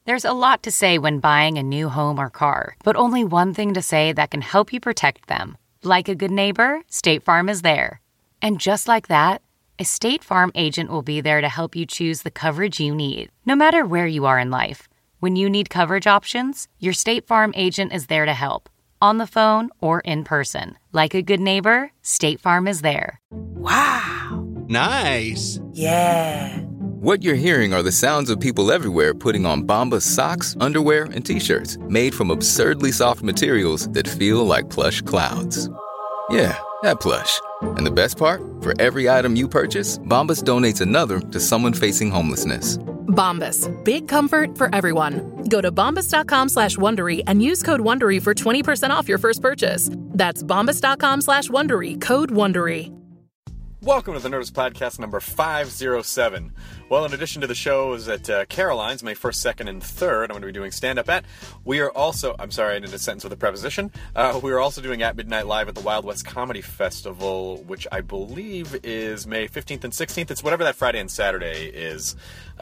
There's a lot to say when buying a new home or car, but only one thing to say that can help you protect them. Like a good neighbor, State Farm is there. And just like that, a State Farm agent will be there to help you choose the coverage you need, no matter where you are in life. When you need coverage options, your State Farm agent is there to help, on the phone or in person. Like a good neighbor, State Farm is there. Wow. Nice. Yeah. What you're hearing are the sounds of people everywhere putting on Bombas socks, underwear, and T-shirts made from absurdly soft materials that feel like plush clouds. Yeah, that plush. And the best part? For every item you purchase, Bombas donates another to someone facing homelessness. Bombas. Big comfort for everyone. Go to bombas.com/Wondery and use code Wondery for 20% off your first purchase. That's bombas.com/Wondery. Code Wondery. Welcome to the Nerdist Podcast number 507. Well, in addition to the shows at Caroline's, May 1st, 2nd, and 3rd, I'm going to be doing stand-up at. We are also, I'm sorry, I did a sentence with a preposition. We are also doing At Midnight Live at the Wild West Comedy Festival, which I believe is May 15th and 16th. It's whatever that Friday and Saturday is.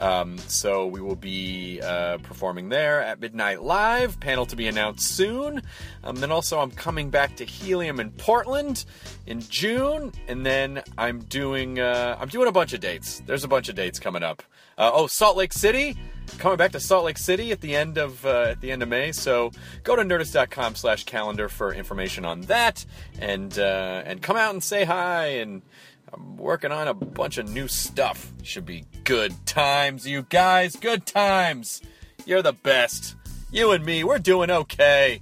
So we will be performing there at Midnight Live. Panel to be announced soon. Then also I'm coming back to Helium in Portland in June, and then I'm doing a bunch of dates. There's a bunch of dates coming up. Salt Lake City. Coming back to Salt Lake City at the end of May. So go to nerdist.com/calendar for information on that, and come out and say hi. And I'm working on a bunch of new stuff. Should be good times, you guys. Good times. You're the best. You and me, we're doing okay.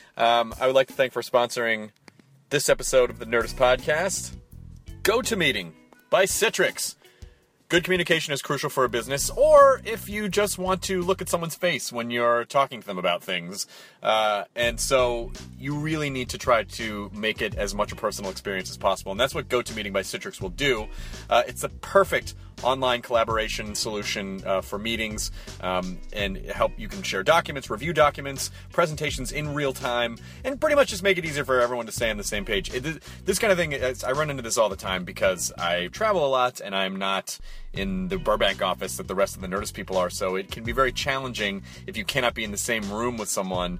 I would like to thank for sponsoring this episode of the Nerdist Podcast, GoToMeeting by Citrix. Good communication is crucial for a business, or if you just want to look at someone's face when you're talking to them about things. And so you really need to try to make it as much a personal experience as possible. And that's what GoToMeeting by Citrix will do. It's the perfect online collaboration solution for meetings, and help. You can share documents, review documents, presentations in real time, and pretty much just make it easier for everyone to stay on the same page. This kind of thing, I run into this all the time because I travel a lot and I'm not in the Burbank office that the rest of the Nerdist people are, so it can be very challenging if you cannot be in the same room with someone.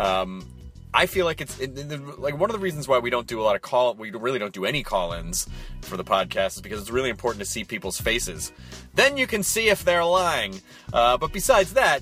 I feel like it's like one of the reasons why we don't do we really don't do any call-ins for the podcast is because it's really important to see people's faces. Then you can see if they're lying. But besides that,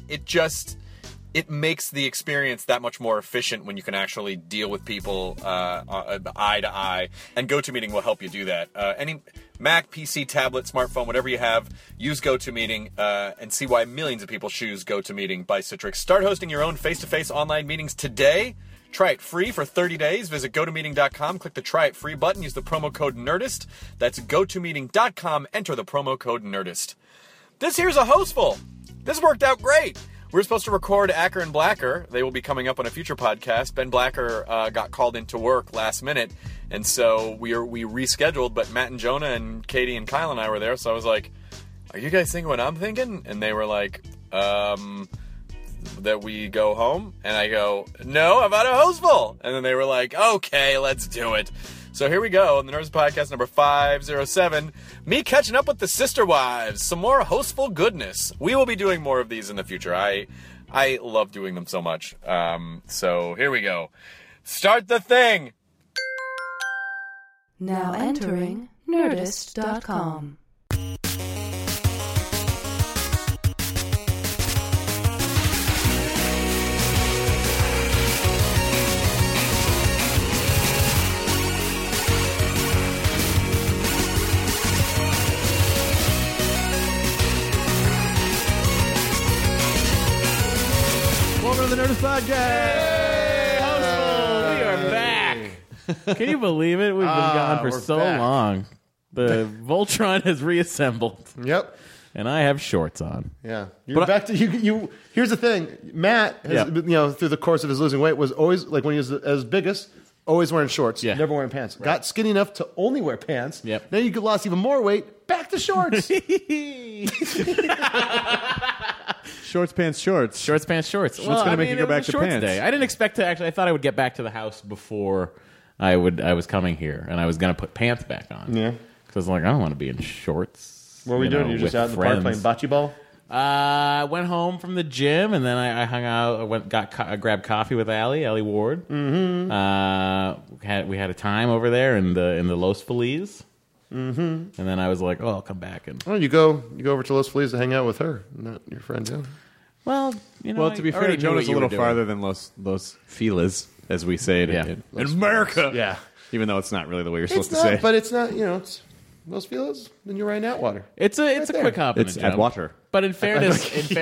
it makes the experience that much more efficient when you can actually deal with people eye to eye, and GoToMeeting will help you do that. Any Mac, PC, tablet, smartphone, whatever you have, use GoToMeeting and see why millions of people choose GoToMeeting by Citrix. Start hosting your own face-to-face online meetings today. Try it free for 30 days. Visit GoToMeeting.com, click the Try It Free button, use the promo code NERDIST. That's GoToMeeting.com, enter the promo code NERDIST. This here's a hostful. This worked out great. We were supposed to record Acker and Blacker. They will be coming up on a future podcast. Ben Blacker got called into work last minute, and so we rescheduled, but Matt and Jonah and Katie and Kyle and I were there, so I was like, are you guys thinking what I'm thinking? And they were like, that we go home? And I go, no, I've had a hostful. And then they were like, okay, let's do it. So here we go, on the Nerdist Podcast number 507, me catching up with the Sister Wives, some more hostful goodness. We will be doing more of these in the future. I love doing them so much. So here we go. Start the thing. Now entering Nerdist.com. Welcome to the Nerdist Podcast. Hey, hostful. We are back. Can you believe it? We've been gone for so long. The Voltron has reassembled. Yep. And I have shorts on. Yeah. You're back to you. Here's the thing. Matt, has, through the course of his losing weight, was always, like when he was as biggest, always wearing shorts. Yeah. Never wearing pants. Right. Got skinny enough to only wear pants. Yep. Then you lost even more weight. Back to shorts. Shorts, pants, shorts. Shorts, pants, shorts. What's going to make you go back to pants? Day. I didn't expect to actually. I thought I would get back to the house before I was coming here, and I was going to put pants back on. Yeah. Because I was like, I don't want to be in shorts. What were we doing? You're just out in the park playing bocce ball? I went home from the gym, and then I hung out. I grabbed coffee with Allie Ward. Mm-hmm. We had a time over there in the Los Feliz. Mm-hmm. And then I was like, I'll come back. And you go over to Los Feliz to hang out with her, not your friend Jonah. Well, to be fair, Jonah's a little farther than Los Feliz, as we say it in America. Yeah. Even though it's not really the way you're supposed to say it. But it's not, it's Los Feliz, then you're right in Atwater. It's a quick hop. It's Atwater. But in fairness,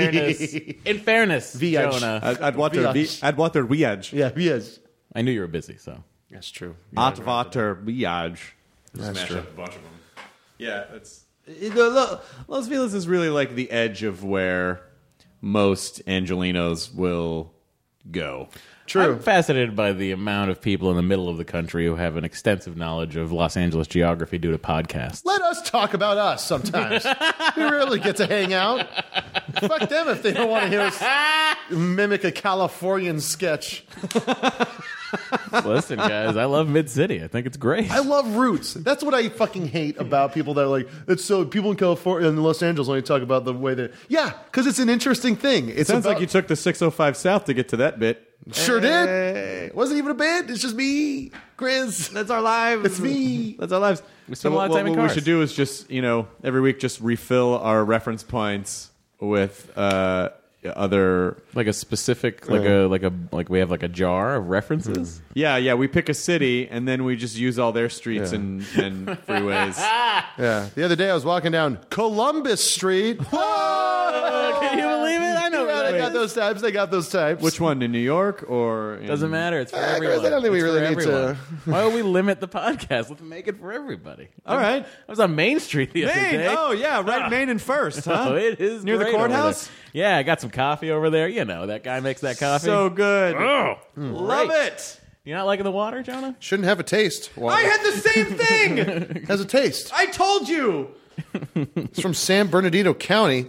Jonah. Atwater Viage. Yeah, Viage. I knew you were busy, so. That's true. Atwater Viage. That's true. Up a bunch of them. Yeah, Los Feliz is really like the edge of where most Angelinos will go. True. I'm fascinated by the amount of people in the middle of the country who have an extensive knowledge of Los Angeles geography due to podcasts. Let us talk about us sometimes. We rarely get to hang out. Fuck them if they don't want to hear us mimic a Californian sketch. Listen, guys, I love Mid-City. I think it's great. I love roots. That's what I fucking hate about people that are like, it's so people in California and Los Angeles only talk about the way that, because it's an interesting thing. It sounds like you took the 605 South to get to that bit. Sure did. It wasn't even a bit. It's just me, Chris. That's our lives. It's me. That's our lives. We spend a lot of time in cars. What we should do is just, every week just refill our reference points with other, like a specific, like we have like a jar of references. Yeah. We pick a city and then we just use all their streets and freeways. Yeah. The other day I was walking down Columbus Street. Can you believe it? I know. They got those types. Which one, in New York or? Doesn't matter. It's for everyone. I don't think we really need to. Why don't we limit the podcast? Let's make it for everybody. All right. I was on Main Street the other day. Oh yeah, right. Main and First, huh? Oh, it is near the courthouse. Yeah, I got some coffee over there. That guy makes that coffee. So good. Oh, love it. You're not liking the water, Jonah? Shouldn't have a taste. I had the same thing. Has a taste. I told you. It's from San Bernardino County.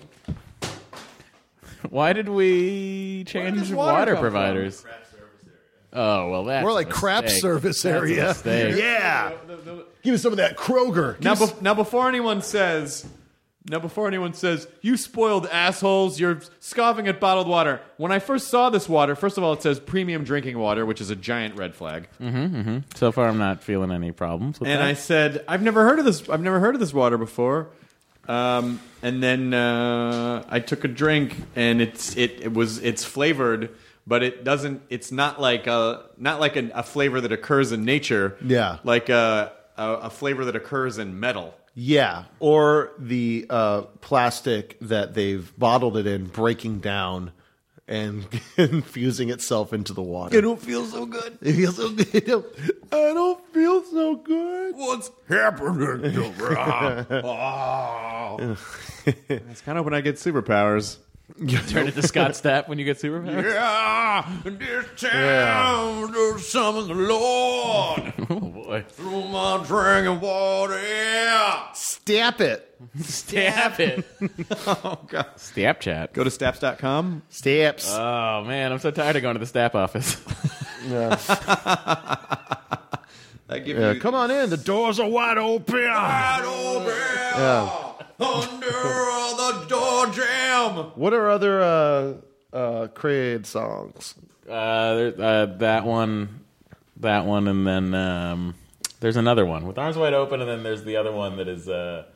Why did we change water providers? Oh, well, that's more like crap service area. Yeah. Give me some of that Kroger. Now, before anyone says, you spoiled assholes, you're scoffing at bottled water. When I first saw this water, first of all, it says premium drinking water, which is a giant red flag. So far, I'm not feeling any problems with that. And I said, I've never heard of this water before. And then I took a drink, and it's flavored, but it's not like a flavor that occurs in nature. Yeah, like a flavor that occurs in metal. Yeah, or the plastic that they've bottled it in breaking down and infusing itself into the water. It don't feel so good. It feels so good. I don't feel so good. What's happening to Rob? That's kind of when I get superpowers. You turn into Scott Stapp when you get superpowers? Yeah, in this town, to summon the Lord. Oh, boy. Through my drinking water. Stamp it. Stamp it. Oh, God. Snapchat. Go to Staps.com. Stamps. Oh, man. I'm so tired of going to the Stapp office. Come on in. The doors are wide open. Wide open. Yeah. Under the door jam. What are other Craig songs? That one, and then there's another one with Arms Wide Open, and then there's the other one that is yeah.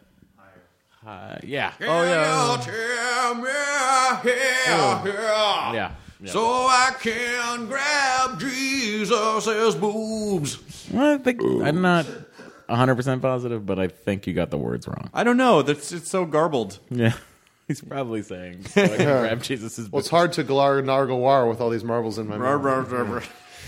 Oh yeah. Yeah. So I can grab Jesus' boobs. Well, I think I'm not 100% positive, but I think you got the words wrong. I don't know. It's so garbled. Yeah. He's probably saying, so I can grab Jesus' boobs. Well, it's hard to Nargle with all these marbles in my mouth.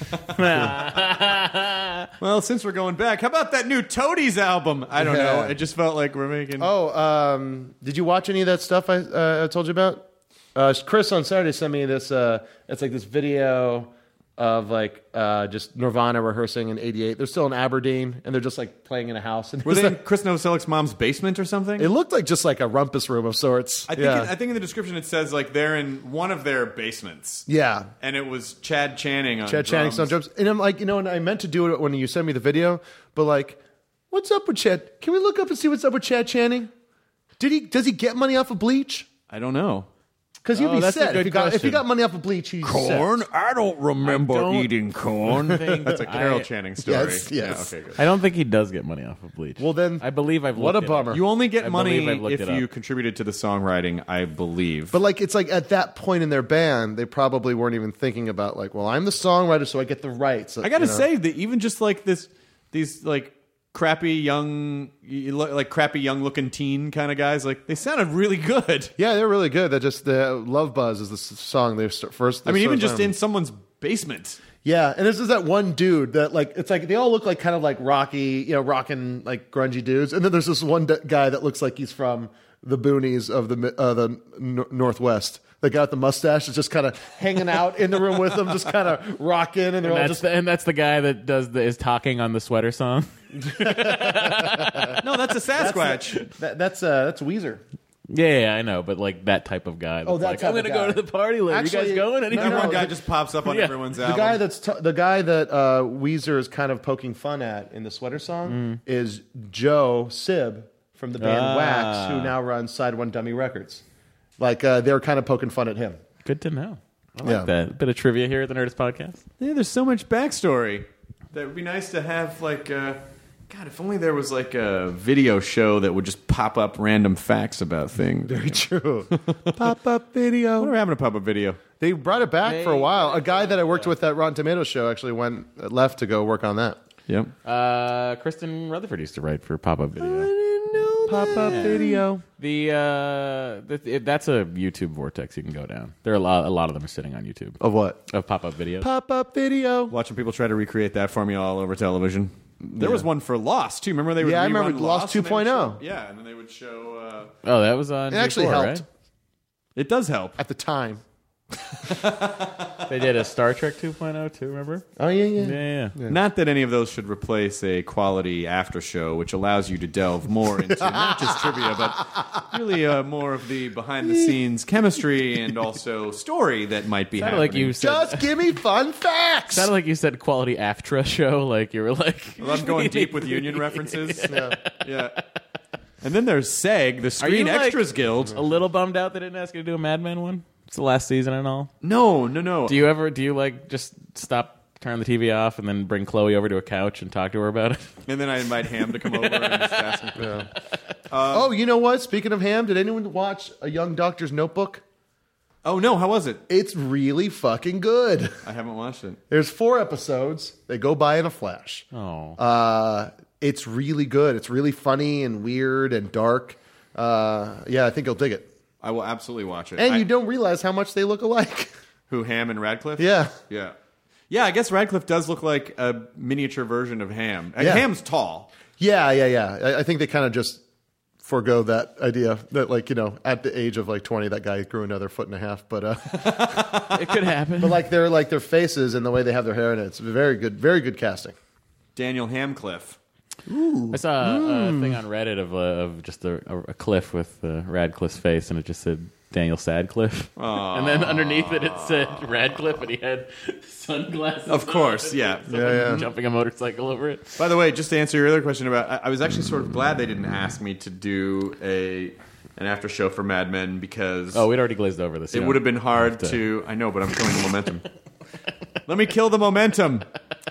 Well, since we're going back, how about that new Toadies album? I don't know. It just felt like we're making... Oh, did you watch any of that stuff I told you about? Chris on Saturday sent me this, it's like this video of like just Nirvana rehearsing in '88. They're still in Aberdeen, and they're just like playing in a house. And were they in Chris Novoselic's mom's basement or something? It looked like just like a rumpus room of sorts. I think in the description it says like they're in one of their basements. Yeah. And it was Chad Channing on Chad Channing's on drums. And I'm like, and I meant to do it when you sent me the video, but like, what's up with Chad? Can we look up and see what's up with Chad Channing? Does he get money off of Bleach? I don't know. Because you'd be that's a sad good if you question. got money off of bleach. He's Corn? set. I don't remember I don't eating corn. That's a Carol I- Channing story. Yes. Yeah, okay, good. I don't think he does get money off of Bleach. Well, then, I believe I've what looked a it up. bummer. You only get I money believe I've looked if it you up. contributed to the songwriting, I believe. But like, it's like at that point in their band, they probably weren't even thinking about like, well, I'm the songwriter, so I get the rights. I gotta say that even just like these like crappy young looking teen kind of guys, like they sounded really good. yeah, they're really good. That just the Love Buzz is the song they first. I mean, even just in someone's basement. Yeah, and this is that one dude that like it's like they all look like kind of like rocky, rocking like grungy dudes, and then there's this one guy that looks like he's from the boonies of the Northwest. The guy with the mustache is just kind of hanging out in the room with them, just kind of rocking, and they're all just. And that's the guy that is talking on the sweater song. No, that's a Sasquatch. That's Weezer. Yeah, I know, but like that type of guy. Oh, that like, type I'm of gonna go guy. to the party later. Actually, you guys going? Anything? no, One no, guy the- just pops up on Yeah. everyone's The album. guy that Weezer is kind of poking fun at in the sweater song is Joe Sib from the band Wax, who now runs Side One Dummy Records. Like they're kind of poking fun at him. Good to know. I like Yeah. that. Bit of trivia here at the Nerdist Podcast. Yeah, there's so much backstory. That would be nice to have, like, God, if only there was, like, a video show that would just pop up random facts about things. Very true. Pop-up video. Whatever happened to pop-up video? They brought it back for a while. A guy that I worked with at Rotten Tomatoes show actually left to go work on that. Yep. Kristen Rutherford used to write for Pop-Up Video. Pop-up video. That's a YouTube vortex you can go down. There are a lot of them are sitting on YouTube Of what? of pop-up videos. Pop-up video. Watching people try to recreate that for me all over television. There was one for Lost, too. Remember they would Yeah, I rerun remember Lost and they would 2.0. show- Yeah, and then they would show... Oh, that was on. It actually G4, helped right? It does help. at the time. They did a Star Trek 2.0 too. Remember? Oh, yeah. Yeah. Not that any of those should replace a quality after show, which allows you to delve more into not just trivia, but really more of the behind-the-scenes chemistry and also story that might be Sounded happening. like you said. Just give me fun facts. Sounded like you said quality AFTRA show. Like you were like. Well, I'm going deep with union references. Yeah. And then there's SEG, the Screen you, like, Extras Guild. A little bummed out they didn't ask you to do a Mad Men one. It's the last season and all. No. Do you like just stop, turn the TV off, and then bring Chloe over to a couch and talk to her about it? And then I invite Ham to come over and just ask him. Oh, you know what? Speaking of Ham, did anyone watch A Young Doctor's Notebook? Oh, no, how was it? It's really fucking good. I haven't watched it. There's 4 episodes. They go by in a flash. Oh. It's really good. It's really funny and weird and dark. Yeah, I think you'll dig it. I will absolutely watch it. And you don't realize how much they look alike. Who, Ham and Radcliffe? Yeah. Yeah. Yeah, I guess Radcliffe does look like a miniature version of Ham. Yeah. Ham's tall. Yeah. I think they kind of just forego that idea that, like, at the age of like 20, that guy grew another 1.5 foot. But It could happen. but their faces and the way they have their hair in it, it's very good casting. Daniel Hamcliffe. I saw a thing on Reddit of just a cliff with Radcliffe's face, and it just said Daniel Sadcliffe. And then underneath it said Radcliffe, and he had sunglasses. Of course, yeah. Jumping a motorcycle over it. By the way, just to answer your other question about, I was actually sort of glad they didn't ask me to do an after show for Mad Men because Oh, we'd already glazed over this. it would have been hard to. I know, but I'm killing the momentum. Let me kill the momentum.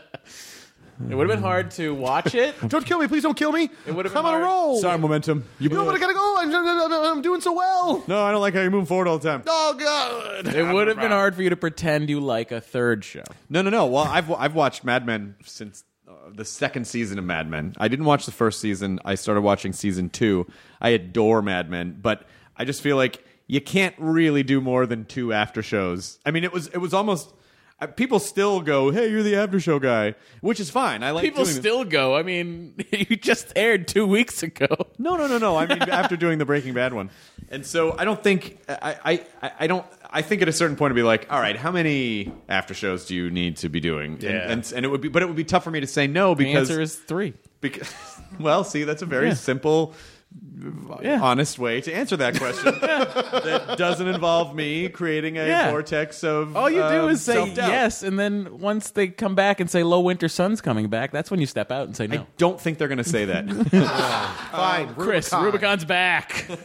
It would have been hard to watch it. Don't kill me, please don't kill me. It would have I'm been on a hard. roll. Sorry, momentum. You No, but I gotta go. I'm doing so well. No, I don't like how you move forward all the time. Oh god. It would have been hard for you to pretend you like a third show. No. Well, I've watched Mad Men since the second season of Mad Men. I didn't watch the first season. I started watching season 2. I adore Mad Men, but I just feel like you can't really do more than 2 after shows. I mean, it was almost. People still go, "Hey, you're the after show guy," which is fine. I like People doing still go. I mean, you just aired 2 weeks ago. No. I mean, after doing the Breaking Bad one, and so I don't think I don't. I think at a certain point to be like, all right, how many after shows do you need to be doing? Yeah. And it would be, but it would be tough for me to say no The because answer is 3. well, see, that's a very simple honest way to answer that question that doesn't involve me creating a vortex of all you do is say self-doubt. yes, and then once they come back and say low winter sun's coming back, that's when you step out and say no. I don't think they're going to say that. Fine, Chris, Rubicon. Rubicon's back. You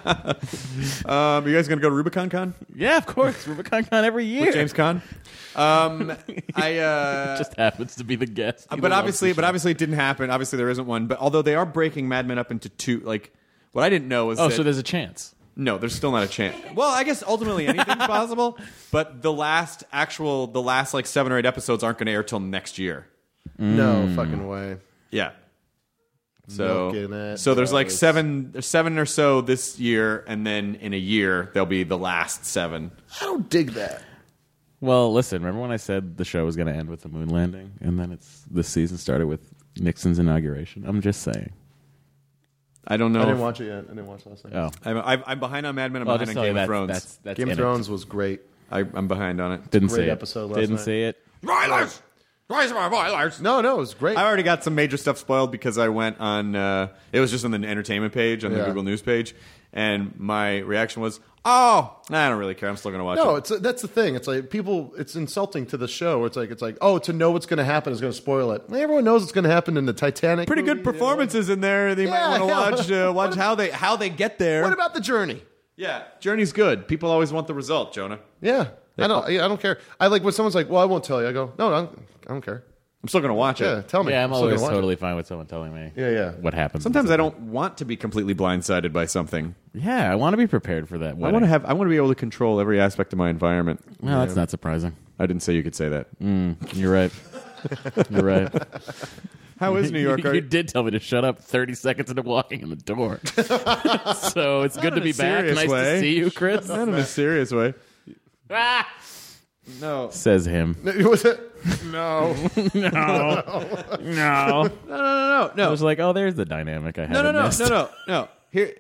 guys going to go to Rubicon Con? Yeah, of course. Rubicon Con every year. With James Caan? Just happens to be the guest. He But loves obviously the show. it didn't happen. Obviously there isn't one. But although they are breaking Mad Men up into two, like what I didn't know is Oh, that, so there's a chance. no, there's still not a chance. Well, I guess ultimately anything's possible. But the last like 7 or 8 episodes aren't going to air till next year. No fucking way. Yeah. So Milking it, there's like boys. seven or so this year, and then in a year there'll be the last 7. I don't dig that. Well, listen, remember when I said the show was going to end with the moon landing? And then this season started with Nixon's inauguration. I'm just saying. I don't know. I didn't watch it yet. I didn't watch last night. Oh. I'm behind on Mad Men. I'm Well, behind just on tell you Game of that- Thrones. That's Game in of it. Thrones was great. I'm behind on it. Didn't Great see it. episode last Didn't night. see it. Rilers! Rise my Rilers! No, it was great. I already got some major stuff spoiled because I went on. It was just on the entertainment page on the Yeah. Google News page, and my reaction was, "Oh, I don't really care. I'm still going to watch No, it." that's the thing. It's like people. It's insulting to the show. It's like oh, to know what's going to happen is going to spoil it. Everyone knows what's going to happen in the Titanic. Pretty movie, good performances in in there. They might want to watch how they get there. What about the journey? Yeah, Journey's good. People always want the result, Jonah. Yeah, I don't care. I like when someone's like, "Well, I won't tell you." I go, "No, I don't care." I'm still going to watch Yeah, it. tell me. Yeah, I'm still always gonna watch totally fine with someone telling me Yeah. what happens. Sometimes I don't want to be completely blindsided by something. Yeah, I want to be prepared for that. I want to be able to control every aspect of my environment. Well, that's not surprising. I didn't say you could say that. You're right. You're right. How is New York? You did tell me to shut up 30 seconds into walking in the door. So it's good to be back. serious Nice way. to see you, Chris. Not in a serious way. Ah! No. Says him. Was it? No. No. No. I was like, oh, there's the dynamic I haven't missed. No. Here.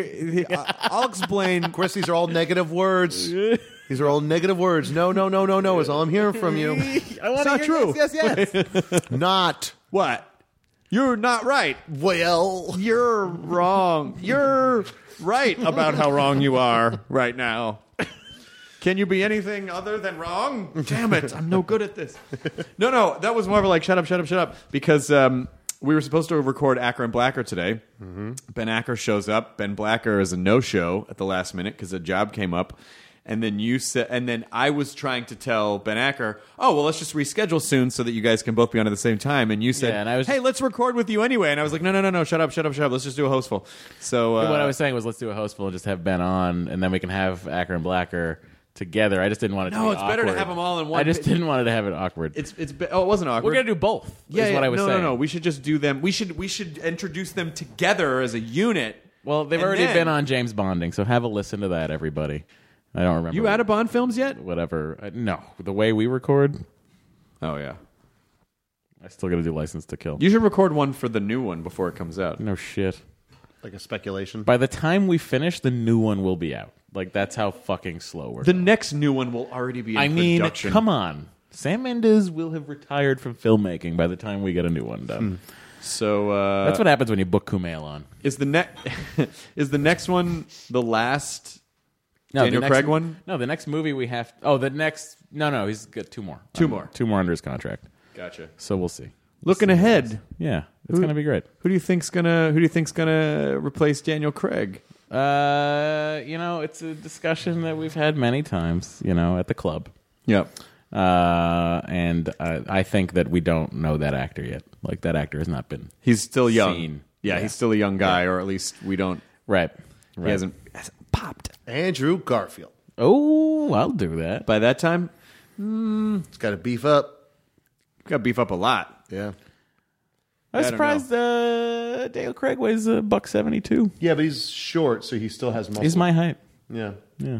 I'll explain. Chris, these are all negative words. These are all negative words. No is all I'm hearing from you. It's not true. Yes. Not. What? You're not right. Well. You're wrong. You're right about how wrong you are right now. Can you be anything other than wrong? Damn it, I'm no good at this. No, that was more of a like, shut up. Because we were supposed to record Acker and Blacker today. Mm-hmm. Ben Acker shows up. Ben Blacker is a no-show at the last minute because a job came up. And then I was trying to tell Ben Acker, oh, well, let's just reschedule soon so that you guys can both be on at the same time. And you said, Yeah, and I was hey, let's record with you anyway. And I was like, no, shut up. Let's just do a hostful. So What I was saying was let's do a hostful and just have Ben on, and then we can have Acker and Blacker together. I just didn't want it to be No, it's better to awkward. have them all in one I just pit. didn't want it to have it awkward. it wasn't awkward. We're going to do both, is what I was saying. No. We should just do them. We should introduce them together as a unit. Well, they've And already then- been on James Bonding, so have a listen to that, everybody. I don't remember. You out of Bond films yet? Whatever. No. The way we record, Oh, yeah. I still got to do License to Kill. You should record one for the new one before it comes out. No shit. Like a speculation. By the time we finish, the new one will be out. Like, that's how fucking slow we're The going. next new one will already be in production. Come on. Sam Mendes will have retired from filmmaking by the time we get a new one done. So That's what happens when you book Kumail on. is the next one the last No, Daniel the next, Craig one? No, the next movie we have. Oh, the next. No, he's got 2 more. Two more. 2 more under his contract. Gotcha. So we'll see. Looking ahead, Yeah, it's going to be great. who do you think's gonna replace Daniel Craig? It's a discussion that we've had many times, at the club. Yep. And I think that we don't know that actor yet. Like, that actor has not been He's still young. seen. Yeah, he's still a young guy, or at least we don't. Right. He hasn't popped Andrew Garfield. Oh, I'll do that. by that time. He's got to beef up. Got to beef up a lot. Yeah. I was I don't surprised Daniel Craig weighs $172. Yeah, but he's short, so he still has muscle. He's my height. Yeah. Yeah.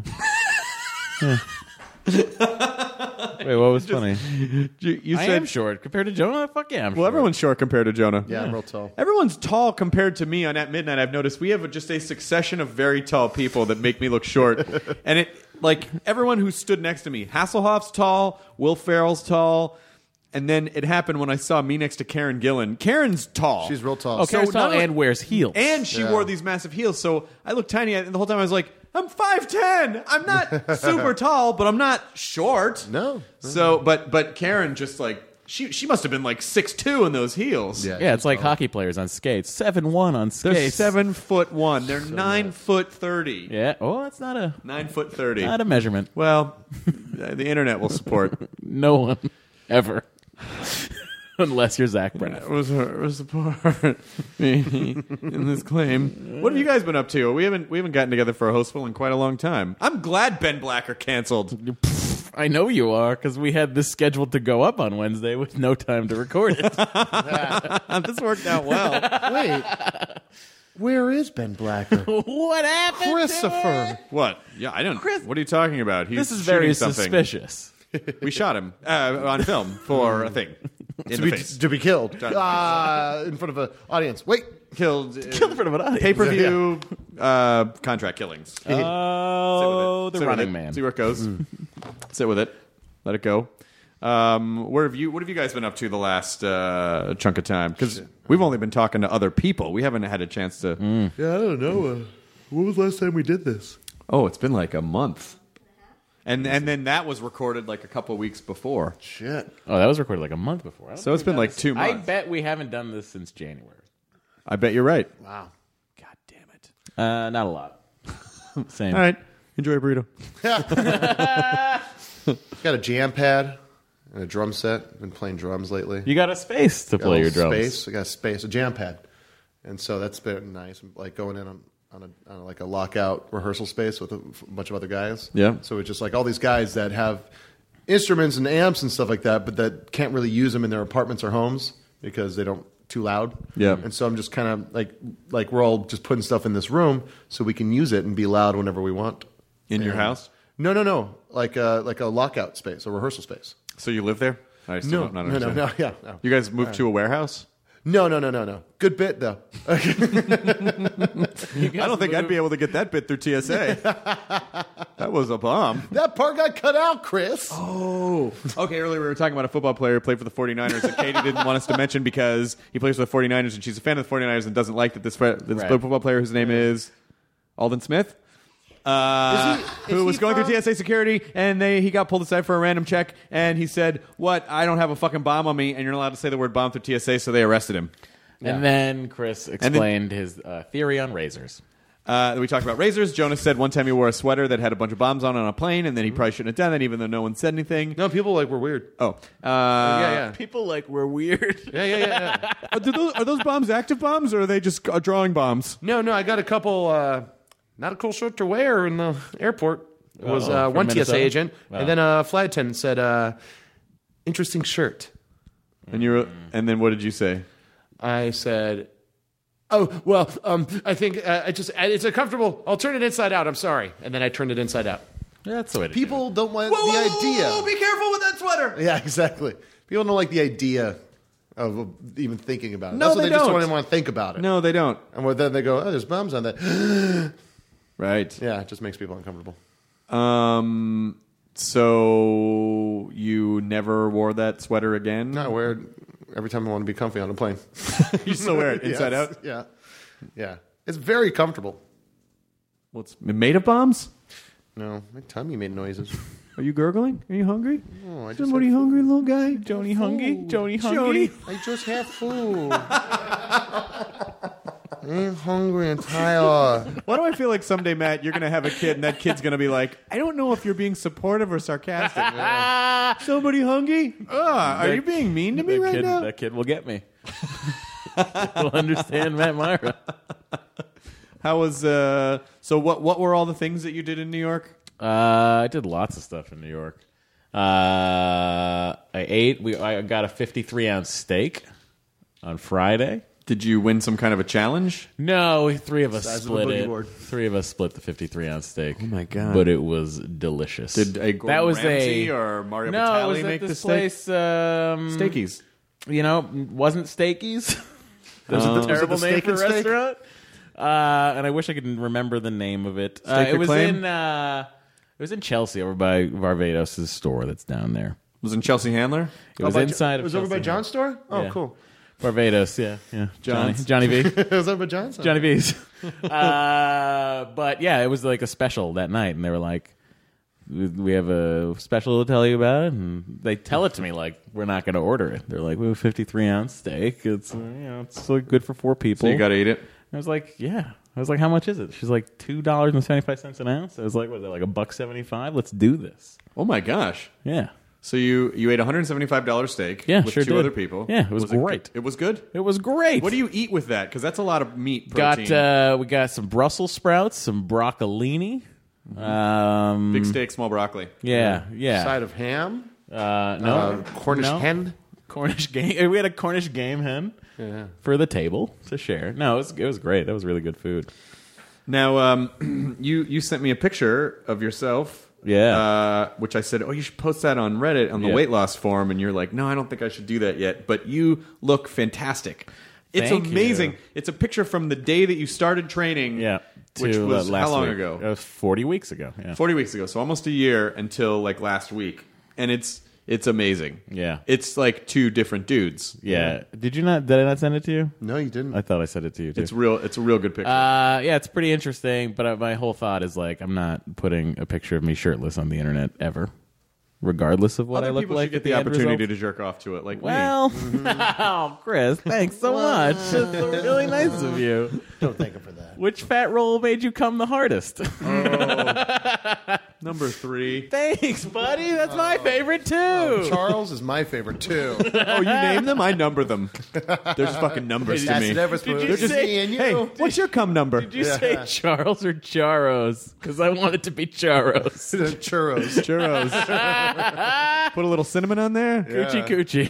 Wait, what was funny? You I said am short compared to Jonah. Fuck yeah, I'm short. Well, everyone's short compared to Jonah. Yeah, I'm real tall. Everyone's tall compared to me on At Midnight. I've noticed we have just a succession of very tall people that make me look short. And everyone who stood next to me, Hasselhoff's tall, Will Ferrell's tall, and then it happened when I saw me next to Karen Gillan. Karen's tall. She's real tall. Oh, Karen's tall not- and wears heels. And she wore these massive heels, so I looked tiny, and the whole time I was like, I'm 5'10". I'm not super tall, but I'm not short. No. So, but Karen just like, she must have been like 6'2" in those heels. Yeah, it's like hockey players on skates. 7'1" on They're skates. 7'1". They're 9'30". Yeah. Oh, that's not a 9'30". not a measurement. Well, the internet will support. No one ever, unless you're Zach Braff. It was support me in this claim. What have you guys been up to? We haven't gotten together for a hostful in quite a long time. I'm glad Ben Blacker canceled. I know you are, because we had this scheduled to go up on Wednesday with no time to record it. This worked out well. Wait. Where is Ben Blacker? What happened? Christopher. What? Yeah, I don't. What are you talking about? He's This is very shooting something. suspicious. We shot him on film for a thing in the face. To be killed in front of an audience. Wait. Killed Killed in front of an audience. pay-per-view contract killings. Oh, the Sit with Running it. Man. See where it goes. Sit with it. Let it go. What have you guys been up to the last chunk of time? Because we've only been talking to other people. We haven't had a chance to. Yeah, I don't know. When was the last time we did this? Oh, it's been like a month. And then that was recorded like a couple of weeks before. Shit. Oh, that was recorded like a month before. I don't So think it's been we've like done this- 2 months. I bet we haven't done this since January. I bet you're right. Wow. God damn it. Not a lot. Same. All right. Enjoy a burrito. Got a jam pad and a drum set. Been playing drums lately. You got a space to Got play a your little drums. Space. I got a space, a jam pad, and so that's been nice. Like going in on like a lockout rehearsal space with a bunch of other guys. Yeah. So it's just like all these guys that have instruments and amps and stuff like that, but that can't really use them in their apartments or homes because they don't too loud. Yeah. And so I'm just kind of like we're all just putting stuff in this room so we can use it and be loud whenever we want. In your And- house? No. Like a lockout space, a rehearsal space. So you live there? I still No, don't no, understand. yeah, no. You guys moved to a warehouse? No. Good bit though. I don't think I'd be able to get that bit through TSA. That was a bomb. That part got cut out, Chris. Oh. Okay, earlier we were talking about a football player who played for the 49ers that Katie didn't want us to mention because he plays for the 49ers and she's a fan of the 49ers and doesn't like that this football player whose name is Alden Smith. Who was going through TSA security, and he got pulled aside for a random check, and he said, "What? I don't have a fucking bomb on me," and you're not allowed to say the word bomb through TSA, so they arrested him. And then Chris explained his theory on razors. We talked about razors. Jonas said one time he wore a sweater that had a bunch of bombs on a plane, and then he probably shouldn't have done that, even though no one said anything. No, people were weird. Oh. Yeah. People we're weird. Yeah. Are those bombs active bombs, or are they just drawing bombs? No, I got a couple. Not a cool shirt to wear in the airport. It was from one TSA Minnesota? agent, Wow. and then a flight attendant said, "Interesting shirt." And and then what did you say? I said, "Oh well, I think it's uncomfortable. I'll turn it inside out. I'm sorry." And then I turned it inside out. That's the way to People don't like the idea. Be careful with that sweater. Yeah, exactly. People don't like the idea of even thinking about it. No, That's what they just don't. don't even want to think about it. No, they don't. And then they go, "Oh, there's bombs on that." Right. Yeah, it just makes people uncomfortable. So you never wore that sweater again? No, I wear it every time I want to be comfy on a plane. You still wear it inside Yes. out? Yeah. It's very comfortable. Well, it's made of bombs? No, my tummy made noises. Are you gurgling? Are you hungry? Oh, I just Somebody had hungry, little guy? Joni hungry? Joni hungry? I just have food. I'm hungry and tired. Why do I feel like someday, Matt, you're going to have a kid and that kid's going to be like, I don't know if you're being supportive or sarcastic. Somebody hungry? Are you being mean to me right now? That kid will get me. He'll understand Matt Myra. How was, so what were all the things that you did in New York? I did lots of stuff in New York. I got a 53-ounce steak on Friday. Did you win some kind of a challenge? No, three of us Size of a split boogie it. board. Three of us split the 53-ounce steak. Oh my God. But it was delicious. Did a Gordon Ramsay or Mario No, it Batali was make at the this steak? place. Steakies. You know, wasn't Steakies. There's Was a it terrible the name Steak for a and Steak? restaurant. And I wish I could remember the name of it. Steak It Your was Claim? in Chelsea over by Varvados' store that's down there. Was it in Chelsea Handler? It was inside It was of over by Chelsea. John's store? Oh, Yeah. cool. Barbados, yeah. John's. Johnny V. It was over by John's? Johnny V's. But yeah, it was like a special that night, and they were like, "We have a special to tell you about it," and they tell it to me like we're not going to order it. They're like, "We have a 53-ounce steak. It's it's like good for 4 people." So you got to eat it. I was like, "Yeah." I was like, "How much is it?" She's like, $2.75 an ounce. I was like, "What? Like $1.75? Let's do this." Oh my gosh! Yeah. So you ate $175 steak Yeah, with sure two did. other people. Yeah, it was good? great. It was good? It was great. What do you eat with that? Because that's a lot of meat protein. we got some Brussels sprouts, some broccolini. Big steak, small broccoli. Yeah. Side of ham? No. Cornish No. hen? Cornish game. We had a Cornish game hen for the table to share. No, it was great. That was really good food. Now, you sent me a picture of yourself. Yeah. Which I said, you should post that on Reddit on the weight loss forum. And you're like, no, I don't think I should do that yet. But you look fantastic. It's Thank amazing. you. It's a picture from the day that you started training. Yeah. Which to, was last how long week. ago? It was 40 weeks ago. Yeah. 40 weeks ago. So almost a year until like last week. And it's amazing. Yeah. It's like 2 different dudes. Yeah. Did I not send it to you? No, you didn't. I thought I sent it to you too. It's a real good picture. Yeah, it's pretty interesting, but my whole thought is like I'm not putting a picture of me shirtless on the internet ever, regardless of what Other I look people like. should get at the end opportunity result. to jerk off to it, like me. Well, oh, Chris, thanks so much. It's really nice of you. Don't thank him for that. Which fat roll made you come the hardest? Number 3. Thanks, buddy. That's my favorite too. Charles is my favorite, too. Oh, you name them? I number them. They're just fucking numbers to That's me. the difference Did between you just say- me and you. Hey, what's your cum number? Did you say Charles or Charos? Because I want it to be Charos. Churros. Churros. Put a little cinnamon on there? Coochie coochie.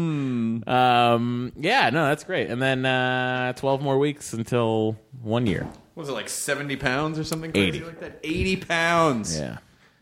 Yeah, no, that's great. And then 12 more weeks until 1 year. What was it, like 70 pounds or something 80. crazy like that? 80 pounds. Yeah.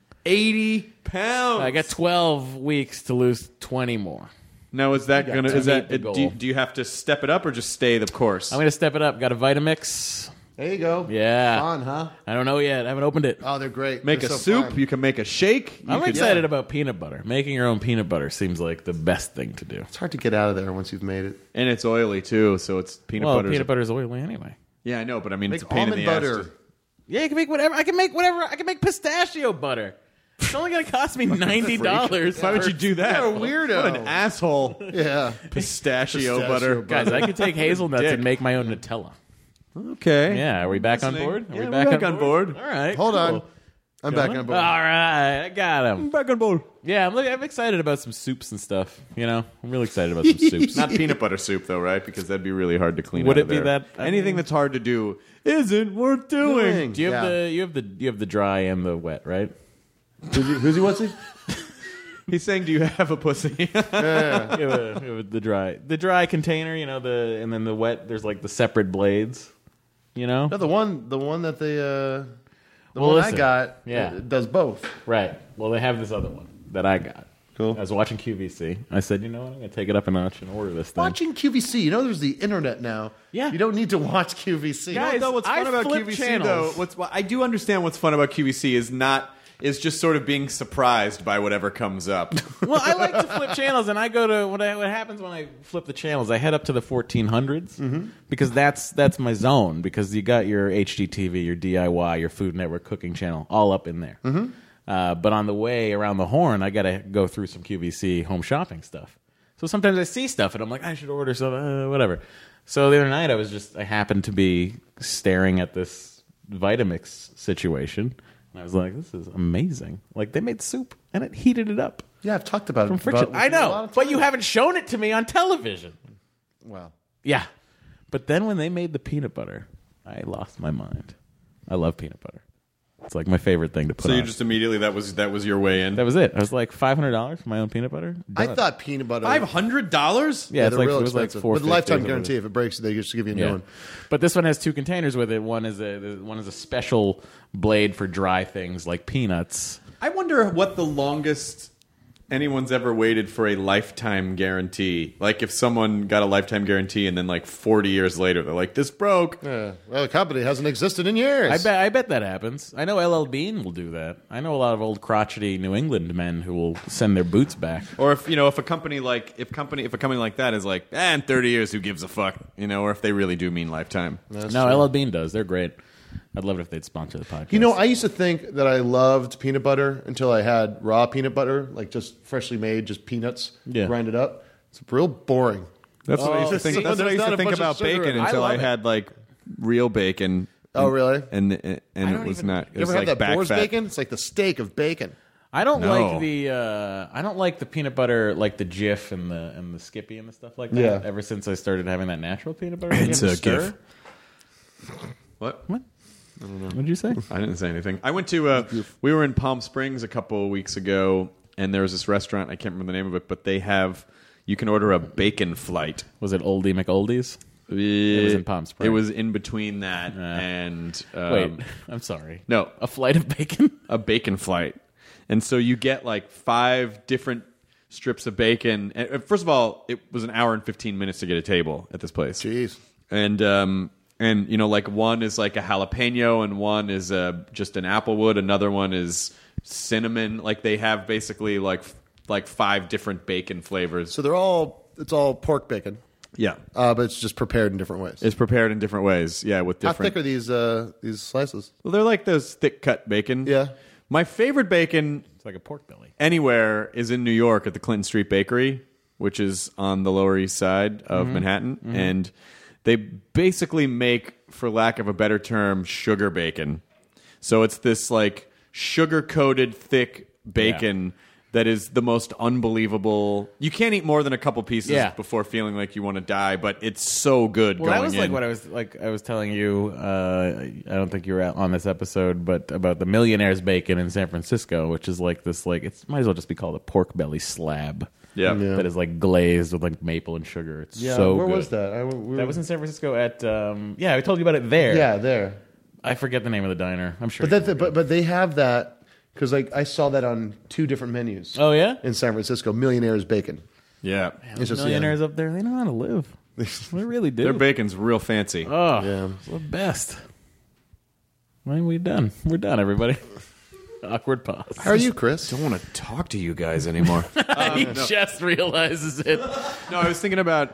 80 pounds. I got 12 weeks to lose 20 more. Now, is that going to, is that, meet the goal. do you have to step it up or just stay the course? I'm going to step it up. Got a Vitamix. There you go. Yeah. Fun, huh? I don't know yet. I haven't opened it. Oh, they're great. Make They're a so soup. fun. You can make a shake. I'm excited about peanut butter. Making your own peanut butter seems like the best thing to do. It's hard to get out of there once you've made it. And it's oily, too, so it's peanut butter. Peanut butter's oily anyway. Yeah, I know, but I mean, Make it's a pain in almond the butter. ass. Yeah, you can make whatever. I can make whatever. I can make pistachio butter. It's only going to cost me $90. Why would you do that? You're a weirdo. What an asshole. Yeah. Pistachio butter. Guys, I could take hazelnuts and make my own Nutella. Okay. Yeah, are we back on Listening. board? Are Yeah, we we're back, back on board. All right. Hold cool. on. I'm back on board. All right, I got him. Back on board. Yeah, I'm excited about some soups and stuff. You know, I'm really excited about some soups. Not peanut butter soup, though, right? Because that'd be really hard to clean Would out it of be there. that- I Anything mean- that's hard to do isn't worth doing. Do you have Yeah. you have the dry and the wet, right? Who's he? What's he? He's saying, do you have a pussy? You have the dry container, you know, and then the wet. There's like the separate blades, you know. No, the one that they the Well, one listen. I got Yeah. does both. Right. Well, they have this other one that I got. Cool. I was watching QVC. I said, you know what? I'm going to take it up a notch and order this thing. Watching QVC, you know, there's the internet now. Yeah. You don't need to watch QVC. Guys, No, what's I fun about flip QVC channels. though? I do understand what's fun about QVC is just sort of being surprised by whatever comes up. Well, I like to flip channels, and I go to what happens when I flip the channels. I head up to the 1400s because that's my zone. Because you got your HGTV, your DIY, your Food Network cooking channel all up in there. But on the way around the horn, I got to go through some QVC home shopping stuff. So sometimes I see stuff, and I'm like, I should order some, whatever. So the other night, I happened to be staring at this Vitamix situation. And I was like, this is amazing. Like, they made soup, and it heated it up. Yeah, I've talked about From it. friction. about- I a lot know, of but you times. haven't shown it to me on television. Well, Yeah. But then when they made the peanut butter, I lost my mind. I love peanut butter. It's like my favorite thing to put So you on. just immediately that was your way in. That was it. I was like $500 for my own peanut butter. I Done. thought peanut butter. $500? Yeah, it's they're like, real it was like expensive. $4.50 With a lifetime or something. guarantee, if it breaks, they just give you a new Yeah. one. But this one has two containers with it. One is a special blade for dry things like peanuts. I wonder what the longest anyone's ever waited for a lifetime guarantee. Like if someone got a lifetime guarantee and then like 40 years later they're like, this broke. Well, the company hasn't existed in years. I bet that happens. I know LL Bean will do that. I know a lot of old crotchety New England men who will send their boots back. Or if a company like that is like, in 30 years, who gives a fuck? Or if they really do mean lifetime. LL Bean does. They're great. I'd love it if they'd sponsor the podcast. I used to think that I loved peanut butter until I had raw peanut butter, like just freshly made, just peanuts, grinded up. It's real boring. That's what I used to think. That's what I used to think about bacon until I had like real bacon. Oh, really? And it was not. You ever had that Boar's bacon? It's like the steak of bacon. I don't like the peanut butter, like the Jif and the Skippy and the stuff like that. Yeah. Ever since I started having that natural peanut butter, It's a Jif. What? I don't know. What did you say? I didn't say anything. I went to. We were in Palm Springs a couple of weeks ago, and there was this restaurant. I can't remember the name of it, but they have. You can order a bacon flight. Was it Oldie McOldies? It was in Palm Springs. It was in between that and. Wait, I'm sorry. No, a flight of bacon. A bacon flight, and so you get like 5 different strips of bacon. And first of all, it was an hour and 15 minutes to get a table at this place. Jeez. And like one is like a jalapeno, and one is just an applewood. Another one is cinnamon. Like they have basically like 5 different bacon flavors. So it's all pork bacon. Yeah, but it's just prepared in different ways. It's prepared in different ways. Yeah, with different. How thick are these slices? Well, they're like those thick cut bacon. Yeah. My favorite bacon, it's like a pork belly, anywhere is in New York at the Clinton Street Bakery, which is on the Lower East Side of Manhattan, and they basically make, for lack of a better term, sugar bacon. So it's this like sugar-coated thick bacon that is the most unbelievable. You can't eat more than a couple pieces before feeling like you want to die, but it's so good going in. That was like what I was telling you. I don't think you were on this episode, but about the Millionaire's Bacon in San Francisco, which is like this, like it might as well just be called a pork belly slab. Yeah. That is like glazed with like maple and sugar. It's so where good. was that? That was in San Francisco at I told you about it there. Yeah, there. I forget the name of the diner. I'm sure. But they have that because like I saw that on 2 different menus. Oh yeah, in San Francisco, Millionaire's Bacon. Yeah, it's just millionaires up there. They know how to live. They really do. Their bacon's real fancy. Oh, yeah, it's the best. When we done? We're done, everybody. Awkward pause. How are you, Chris? I don't want to talk to you guys anymore. He just realizes it. No, I was thinking about.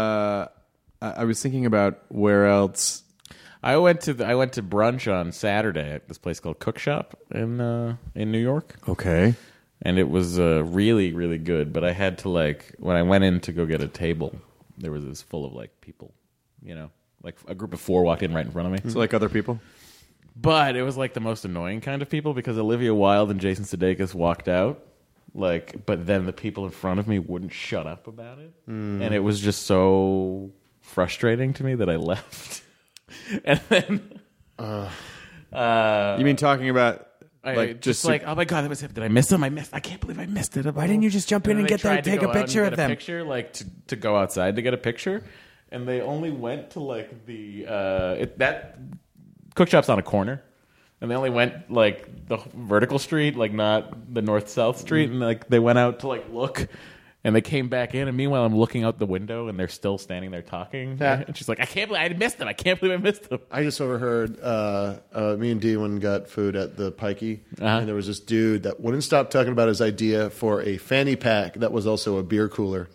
I was thinking about where else. I went to brunch on Saturday at this place called Cook Shop in New York. Okay. And it was really, really good. But I had to when I went in to go get a table, there was this full of people, like a group of 4 walked in right in front of me. So like other people. But it was like the most annoying kind of people because Olivia Wilde and Jason Sudeikis walked out. But then the people in front of me wouldn't shut up about it, and it was just so frustrating to me that I left. And then, you mean talking about oh my god, that was him. Did I miss him? I can't believe I missed it. Why didn't you just jump in and get that? Take a picture of them. To go outside to get a picture, and they only went to that Cook Shop's on a corner, and they only went the vertical street, not the north-south street, and they went out to look, and they came back in, and meanwhile I'm looking out the window, and they're still standing there talking, and she's like, I can't believe I missed them. I can't believe I missed them. I just overheard me and Dee got food at the Pikey, and there was this dude that wouldn't stop talking about his idea for a fanny pack that was also a beer cooler.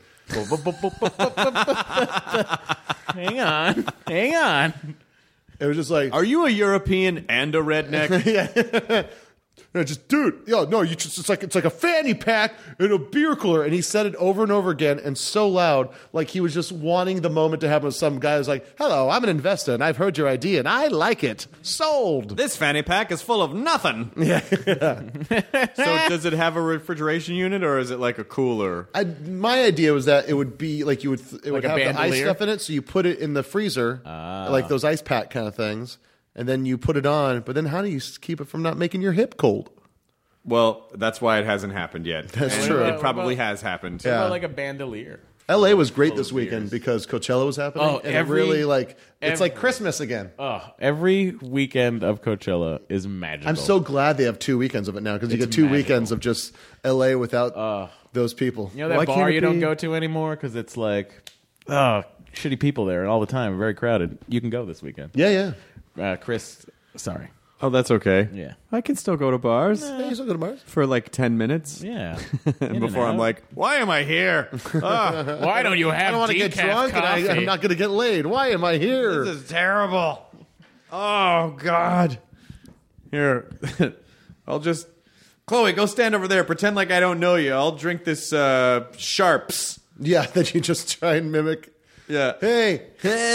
Hang on. It was just like, are you a European and a redneck? Yeah. No, just dude, it's like a fanny pack and a beer cooler, and he said it over and over again, and so loud, like he was just wanting the moment to happen with some guy who's like, "Hello, I'm an investor, and I've heard your idea, and I like it. Sold." This fanny pack is full of nothing. Yeah. So does it have a refrigeration unit, or is it like a cooler? My idea was that it would be like it would have the ice bandolier? stuff in it, so you put it in the freezer, like those ice pack kind of things. And then you put it on, but then how do you keep it from not making your hip cold? Well, that's why it hasn't happened yet. That's and true. It probably has happened. What about a bandolier? LA was great this weekend because Coachella was happening. Oh, and it really it's like Christmas again. Every weekend of Coachella is magical. I'm so glad they have 2 weekends of it now because you get 2 weekends of just LA without those people. You know that bar you don't go to anymore because it's like, shitty people there all the time, very crowded. You can go this weekend. Yeah. Chris, sorry. Oh, that's okay. Yeah. I can still go to bars. Yeah, you still go to bars? For like 10 minutes. Yeah. Before I'm like, why am I here? Why don't you have I don't want to get drunk and I'm not going to get laid. Why am I here? This is terrible. Oh, God. Here. I'll just... Chloe, go stand over there. Pretend like I don't know you. I'll drink this Sharps. Yeah, that you just try and mimic. Yeah. Hey.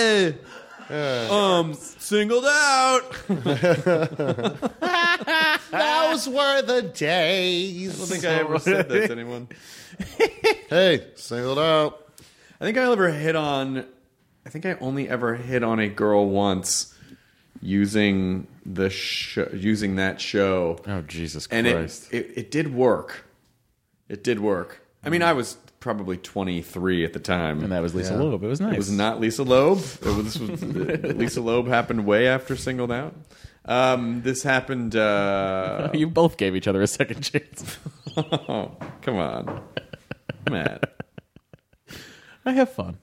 Singled out. Those were the days. I don't think I ever said that to anyone. Hey, singled out. I think I only ever hit on a girl once using that show. Oh, Jesus Christ. And it did work. It did work. I mean, I was probably 23 at the time. And that was Lisa Loeb. It was nice. It was not Lisa Loeb. Lisa Loeb happened way after Singled Out. This happened... You both gave each other a second chance. Oh, come on. Matt. I have fun.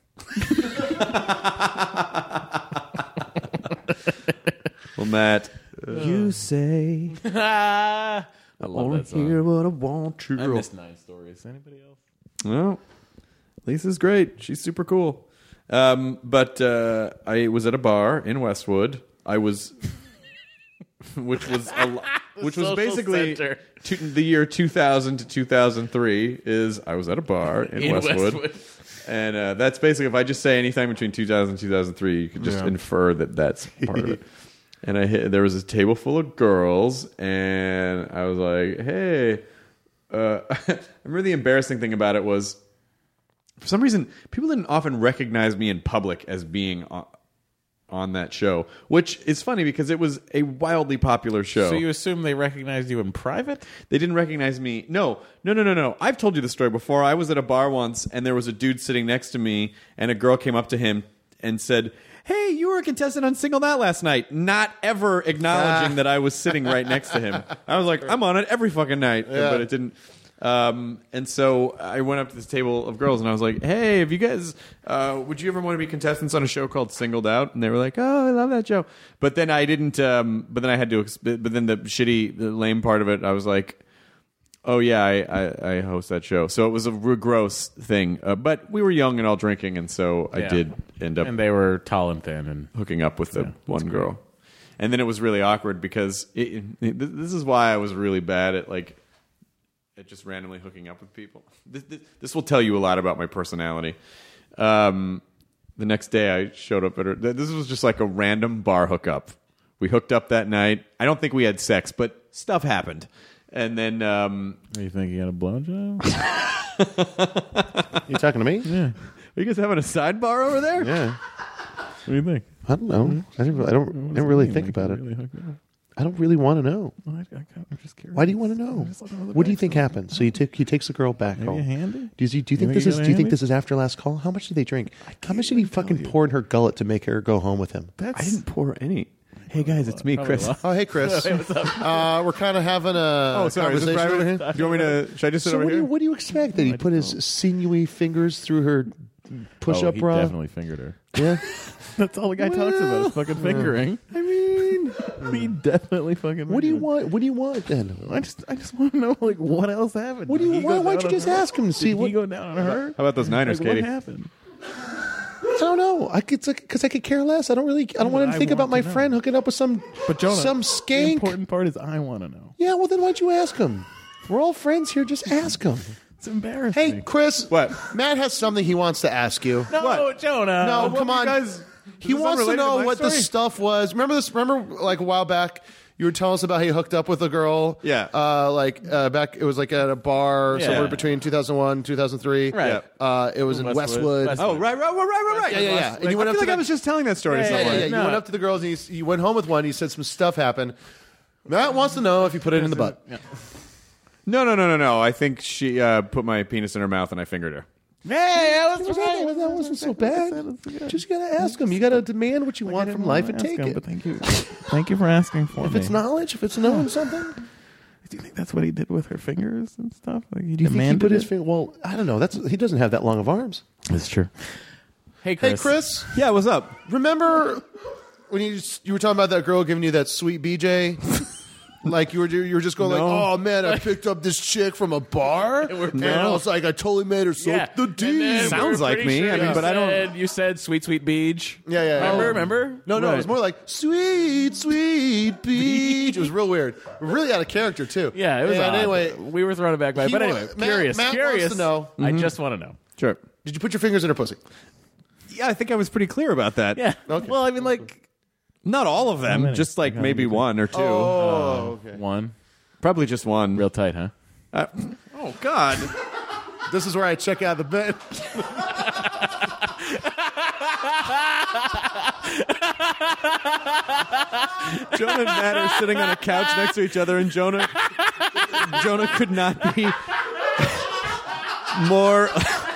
Well, Matt, you say... I love that song. Hear what I want to. I missed 9 Stories. Anybody else? Well, Lisa's great. She's super cool. But I was at a bar in Westwood. I was, which was basically the year 2000 to 2003. I was at a bar in Westwood. And that's basically, if I just say anything between 2000 and 2003, you could just infer that that's part of it. And there was a table full of girls, and I was like, hey. I remember the embarrassing thing about it was, for some reason, people didn't often recognize me in public as being on that show, which is funny because it was a wildly popular show. So you assume they recognized you in private? They didn't recognize me. No. I've told you the story before. I was at a bar once, and there was a dude sitting next to me, and a girl came up to him and said, hey, you were a contestant on Singled Out last night, not ever acknowledging that I was sitting right next to him. I was like, I'm on it every fucking night, but it didn't. And so I went up to this table of girls, and I was like, hey, if you guys, would you ever want to be contestants on a show called Singled Out? And they were like, oh, I love that show. But then I didn't, but then I had to, but then the lame part of it, I was like, oh, yeah, I host that show. So it was a gross thing. But we were young and all drinking, and so I did end up... And they were tall and thin. And hooking up with the one girl. And then it was really awkward because this is why I was really bad at just randomly hooking up with people. This will tell you a lot about my personality. The next day I showed up at her... This was just like a random bar hookup. We hooked up that night. I don't think we had sex, but stuff happened. And then... you think you got a blowjob? You talking to me? Yeah. Are you guys having a sidebar over there? Yeah. What do you think? I don't know. I didn't really think about it. I don't really want to know. I'm just curious. Why do you want to know? What do you think happened? So he takes the girl back Maybe home. a handy? Do you think this is? Do you think this is after last call? How much did they drink? How much did he fucking pour in her gullet to make her go home with him? I didn't pour any. Hey guys, it's me, Chris. Oh, hey, Chris. Hey, what's up? We're kind of having a conversation over here. Do you want me to? Should I just sit over here? What do you expect? That he put his sinewy fingers through her push-up he bra? Definitely fingered her. Yeah. That's all the guy talks about is fucking fingering. I mean, he definitely fucking. What do you want? What do you want then? I just want to know what else happened. What do you? Why don't you just ask him to see what he go down on her? How about those Niners, Katie? What happened? I don't know. Because I could care less. I don't want him to think about my friend hooking up with some Jonah, some skank. The important part is I want to know. Yeah, well then why'd you ask him? We're all friends here. Just ask him. It's embarrassing. Hey, Chris. What? Matt has something he wants to ask you. No, What? Jonah. No, come on. Guys, He wants to know what the stuff was. Remember like a while back, you were telling us about how you hooked up with a girl. Yeah. Back, it was like at a bar somewhere between 2001 and 2003. Right. It was in Westwood. Oh, right. Yeah. And you went I up feel like to I was just telling that story to someone. You went up to the girls and you went home with one. You said some stuff happened. Matt wants to know if you put it in the butt. No. I think she put my penis in her mouth and I fingered her. Hey, that wasn't so bad. Just gotta ask him. You gotta demand what you want from life and take it. But thank you for asking for If me. it's knowledge, if it's knowing something. Do you think that's what he did with her fingers and stuff? Like he Do you think he demanded put his it? finger? Well, I don't know. He doesn't have that long of arms. That's true. Hey, Hey, Chris. Yeah, what's up? Remember when you were talking about that girl giving you that sweet BJ? Like you were just going like, oh man, I picked up this chick from a bar, and I was like, I totally made her suck the D. Sounds like me. I mean, but I don't. You said sweet beach. Yeah. Remember? No, it was more like sweet beach. It was real weird, really out of character too. Yeah, it was. And odd. anyway, we were thrown aback by it. But anyway, Matt wants to know. I just want to know. Sure. Did you put your fingers in her pussy? Yeah, I think I was pretty clear about that. Yeah. Okay. Well, I mean, like Not all of them, minute. just like Okay. maybe one or two. Oh, okay. one, Probably just one. real tight, huh? Oh, God. This is where I check out the bed. Jonah and Matt are sitting on a couch next to each other, and Jonah could not be more.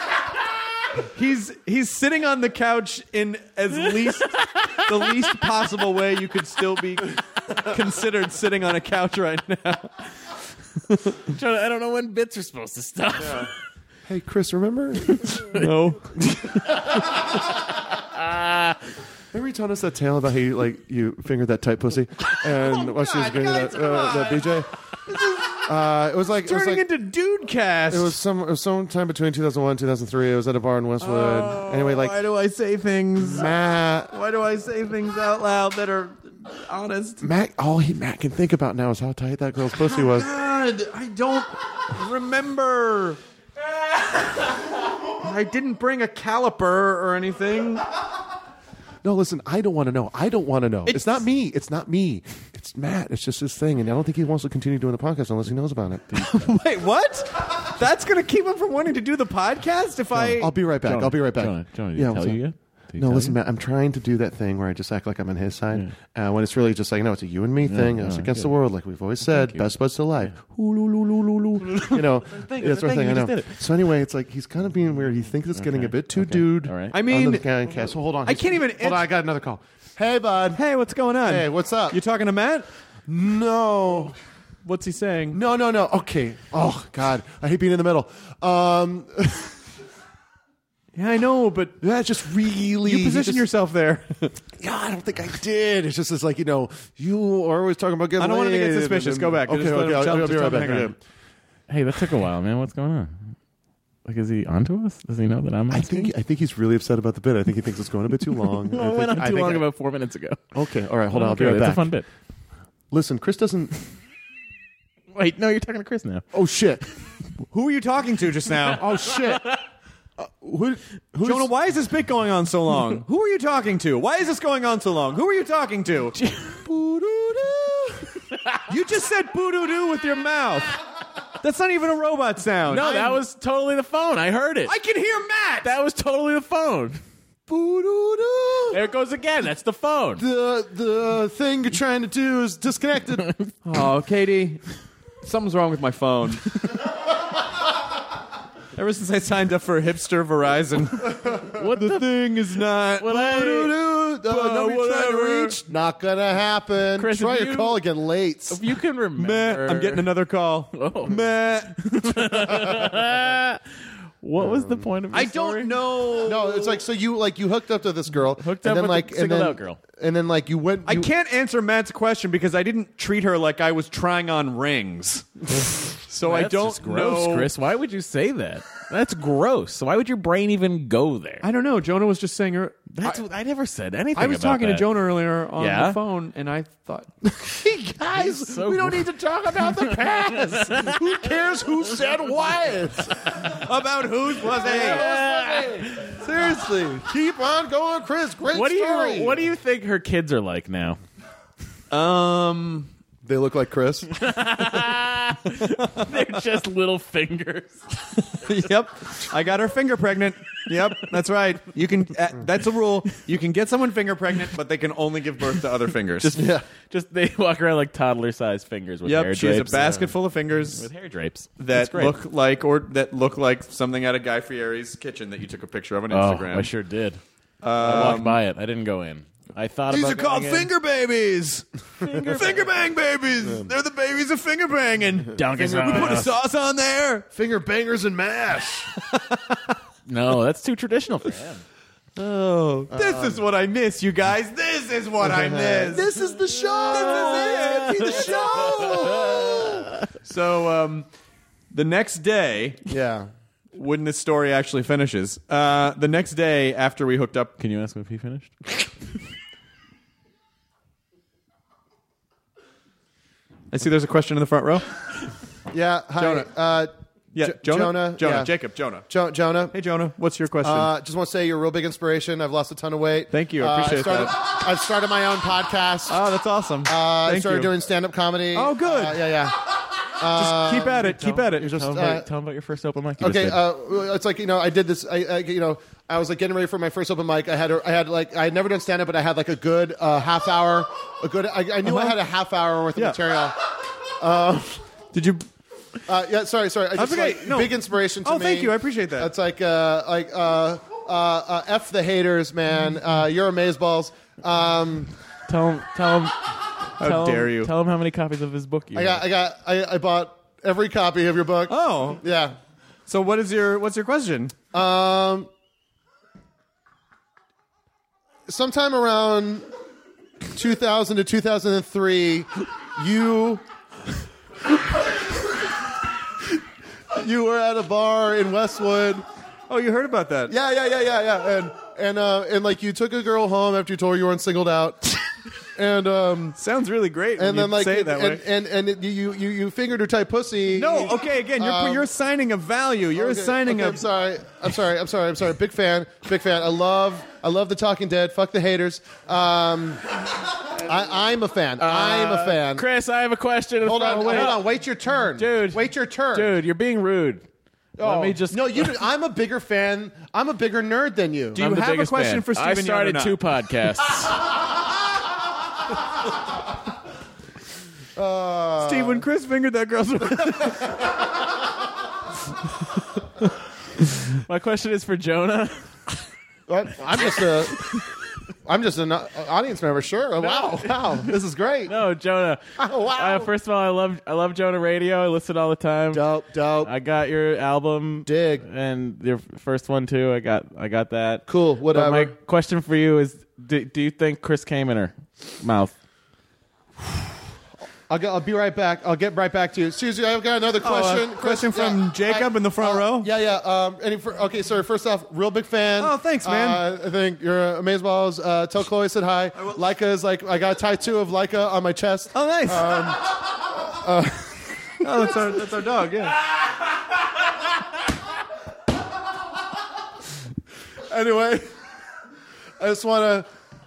He's sitting on the couch in the least possible way you could still be considered sitting on a couch right now. I don't know when bits are supposed to stop. Hey, Chris, remember? No. Remember you told us that tale about how you fingered that tight pussy and while she was getting that BJ? It was like Turning into dude cast. It was sometime between 2001 and 2003. It was at a bar in Westwood. Anyway, why do I say things? Matt. Why do I say things out loud that are honest? Matt can think about now is how tight that girl's pussy was. God, I don't remember. I didn't bring a caliper or anything. No, listen, I don't want to know. It's not me. It's Matt. It's just his thing, and I don't think he wants to continue doing the podcast unless he knows about it. Wait, what? That's going to keep him from wanting to do the podcast? I'll be right back. Jonah, did he tell what's you up? yet? Did he No, tell listen, you? Matt, I'm trying to do that thing where I just act like I'm on his side when it's really just like, no, it's a you and me thing. It's against the world, like we've always said. Best buds to life. You know, that's our thing. I know. So anyway, it's like he's kind of being weird. He thinks it's getting a bit too dude. All right. I mean, so hold on. I can't even Hold on, I got another call. Hey, bud. Hey, what's going on? Hey, what's up? You talking to Matt? No. What's he saying? No. Okay. Oh, God. I hate being in the middle. Yeah, I know, but That's just really... you position yourself there. Yeah, I don't think I did. It's just like, you are always talking about getting I don't want to get laid, suspicious. and- Go back. Okay, Just let him I'll jump- be just right hang back. on. Okay. Hey, that took a while, man. What's going on? Like, is he onto us? Does he know that I'm I asking? think he's really upset about the bit. I think he thinks it's going a bit too long. Well, it went on too long about 4 minutes ago. Okay, all right, hold on. I'll be Okay, right that's back. a fun bit. Listen, Chris doesn't... Wait, no, you're talking to Chris now. Oh, shit. Who were you talking to just now? Oh, shit. Who's... Jonah, why is this bit going on so long? Who are you talking to? Why is this going on so long? Who are you talking to? You just said boo-doo-doo with your mouth. That's not even a robot sound. No, that was totally the phone. I heard it. I can hear Matt. That was totally the phone. Boo-doo-doo. There it goes again. That's the phone. The thing you're trying to do is disconnected. Oh, Katie, something's wrong with my phone. Ever since I signed up for hipster Verizon, What the thing is not. Nobody trying to whatever. reach. Not gonna happen. Chris, Try if your you- call again late. If you can remember. Matt, I'm getting another call. Oh. Matt. What was the point of your I story? don't know. No, it's like so you hooked up to this girl, Hooked and up then with like the singled out girl. and then like you went. I can't answer Matt's question because I didn't treat her like I was trying on rings. So I That's don't just gross, know. Chris. Why would you say that? That's gross. So why would your brain even go there? I don't know. Jonah was just saying her. I never said anything. I was about talking to that. Jonah earlier on Yeah? the phone, and I thought, Guys, so we don't need to talk about the past. Who cares who said what? about whose was it? Seriously, keep on going, Chris. Great What do story. you think her kids are like now? They look like Chris. They're just little fingers. Yep, I got her finger pregnant. Yep, that's right. You can. That's a rule. You can get someone finger pregnant, but they can only give birth to other fingers. Just they walk around like toddler-sized fingers with hair drapes. She has a basket full of fingers with hair drapes that look like something out of Guy Fieri's kitchen that you took a picture of on Instagram. I sure did. I walked by it. I didn't go in. I thought these about are called finger babies. Finger bang babies. They're the babies of finger banging. We put a sauce on there. Finger bangers and mash. No, that's too traditional for them. Oh, this is what I miss, you guys. This is what I miss. This is the show. This is the show. So, the next day, when this story actually finishes, the next day after we hooked up, can you ask him if he finished? I see there's a question in the front row. Yeah, hi. Jonah. Jonah. Jonah. Jonah. Hey, Jonah. What's your question? Just want to say you're a real big inspiration. I've lost a ton of weight. Thank you. I appreciate that. I've started my own podcast. Oh, that's awesome. I started doing stand-up comedy. Oh, good. Just keep at it. Keep at it. Tell them about your first open mic. It's like, I did this. I was like getting ready for my first open mic. I had never done stand-up, but I had like a good half hour. I knew I had a half hour worth of material. Did you? Sorry. I just big inspiration to me. Oh, thank you. I appreciate that. It's like F the haters, man. You're amazeballs. Tell him. How dare you? Tell him how many copies of his book you have. I bought every copy of your book. Oh, yeah. So what's your question? Sometime around 2000 to 2003, you were at a bar in Westwood. Oh, you heard about that? Yeah. And like you took a girl home after you told her you weren't singled out. And sounds really great. And then like say it that way. And you fingered her tight pussy. No, okay. Again, you're assigning a value. You're assigning a. I'm sorry. Big fan. I love the Talking Dead. Fuck the haters. I'm a fan. I'm a fan. Chris, I have a question. Hold on. Wait your turn, dude. Wait your turn, dude. You're being rude. Let me just. No, I'm a bigger fan. I'm a bigger nerd than you. Do you have a question for Steven? I started 2 podcasts. Steve, when Chris fingered that girl's. My question is for Jonah. What? I'm just an audience member. Sure. Wow. This is great. No, Jonah. Oh, wow. First of all, I love Jonah Radio. I listen all the time. Dope. I got your album. Dig. And your first one too. I got that. Cool. Whatever. But my question for you is: do you think Chris came in her mouth? I'll be right back. I'll get right back to you. Susie, I've got another question. Question from Jacob in the front row? Yeah. Okay, sorry. First off, real big fan. Oh, thanks, man. I think you're amazeballs. Tell Chloe I said hi. Leica is like, I got a tattoo of Leica on my chest. Oh, nice. That's our dog, yeah. Anyway, I just want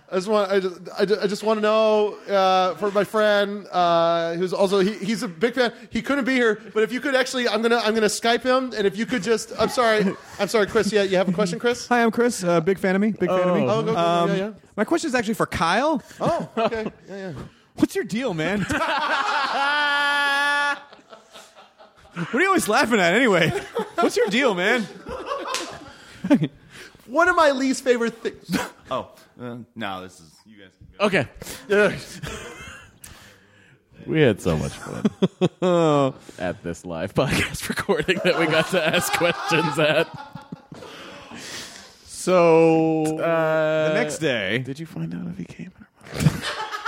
to know for my friend who's also he's a big fan. He couldn't be here, but if you could actually, I'm gonna Skype him, and if you could just, I'm sorry, Chris. Yeah, you have a question, Chris? Hi, I'm Chris. Big fan of me. Oh, go, yeah. My question is actually for Kyle. Oh, okay. Yeah. What's your deal, man? What are you always laughing at anyway? What's your deal, man? One of my least favorite things. No, this is you guys. Okay. We had so much fun at this live podcast recording that we got to ask questions at. So the next day, did you find out if he came in or not?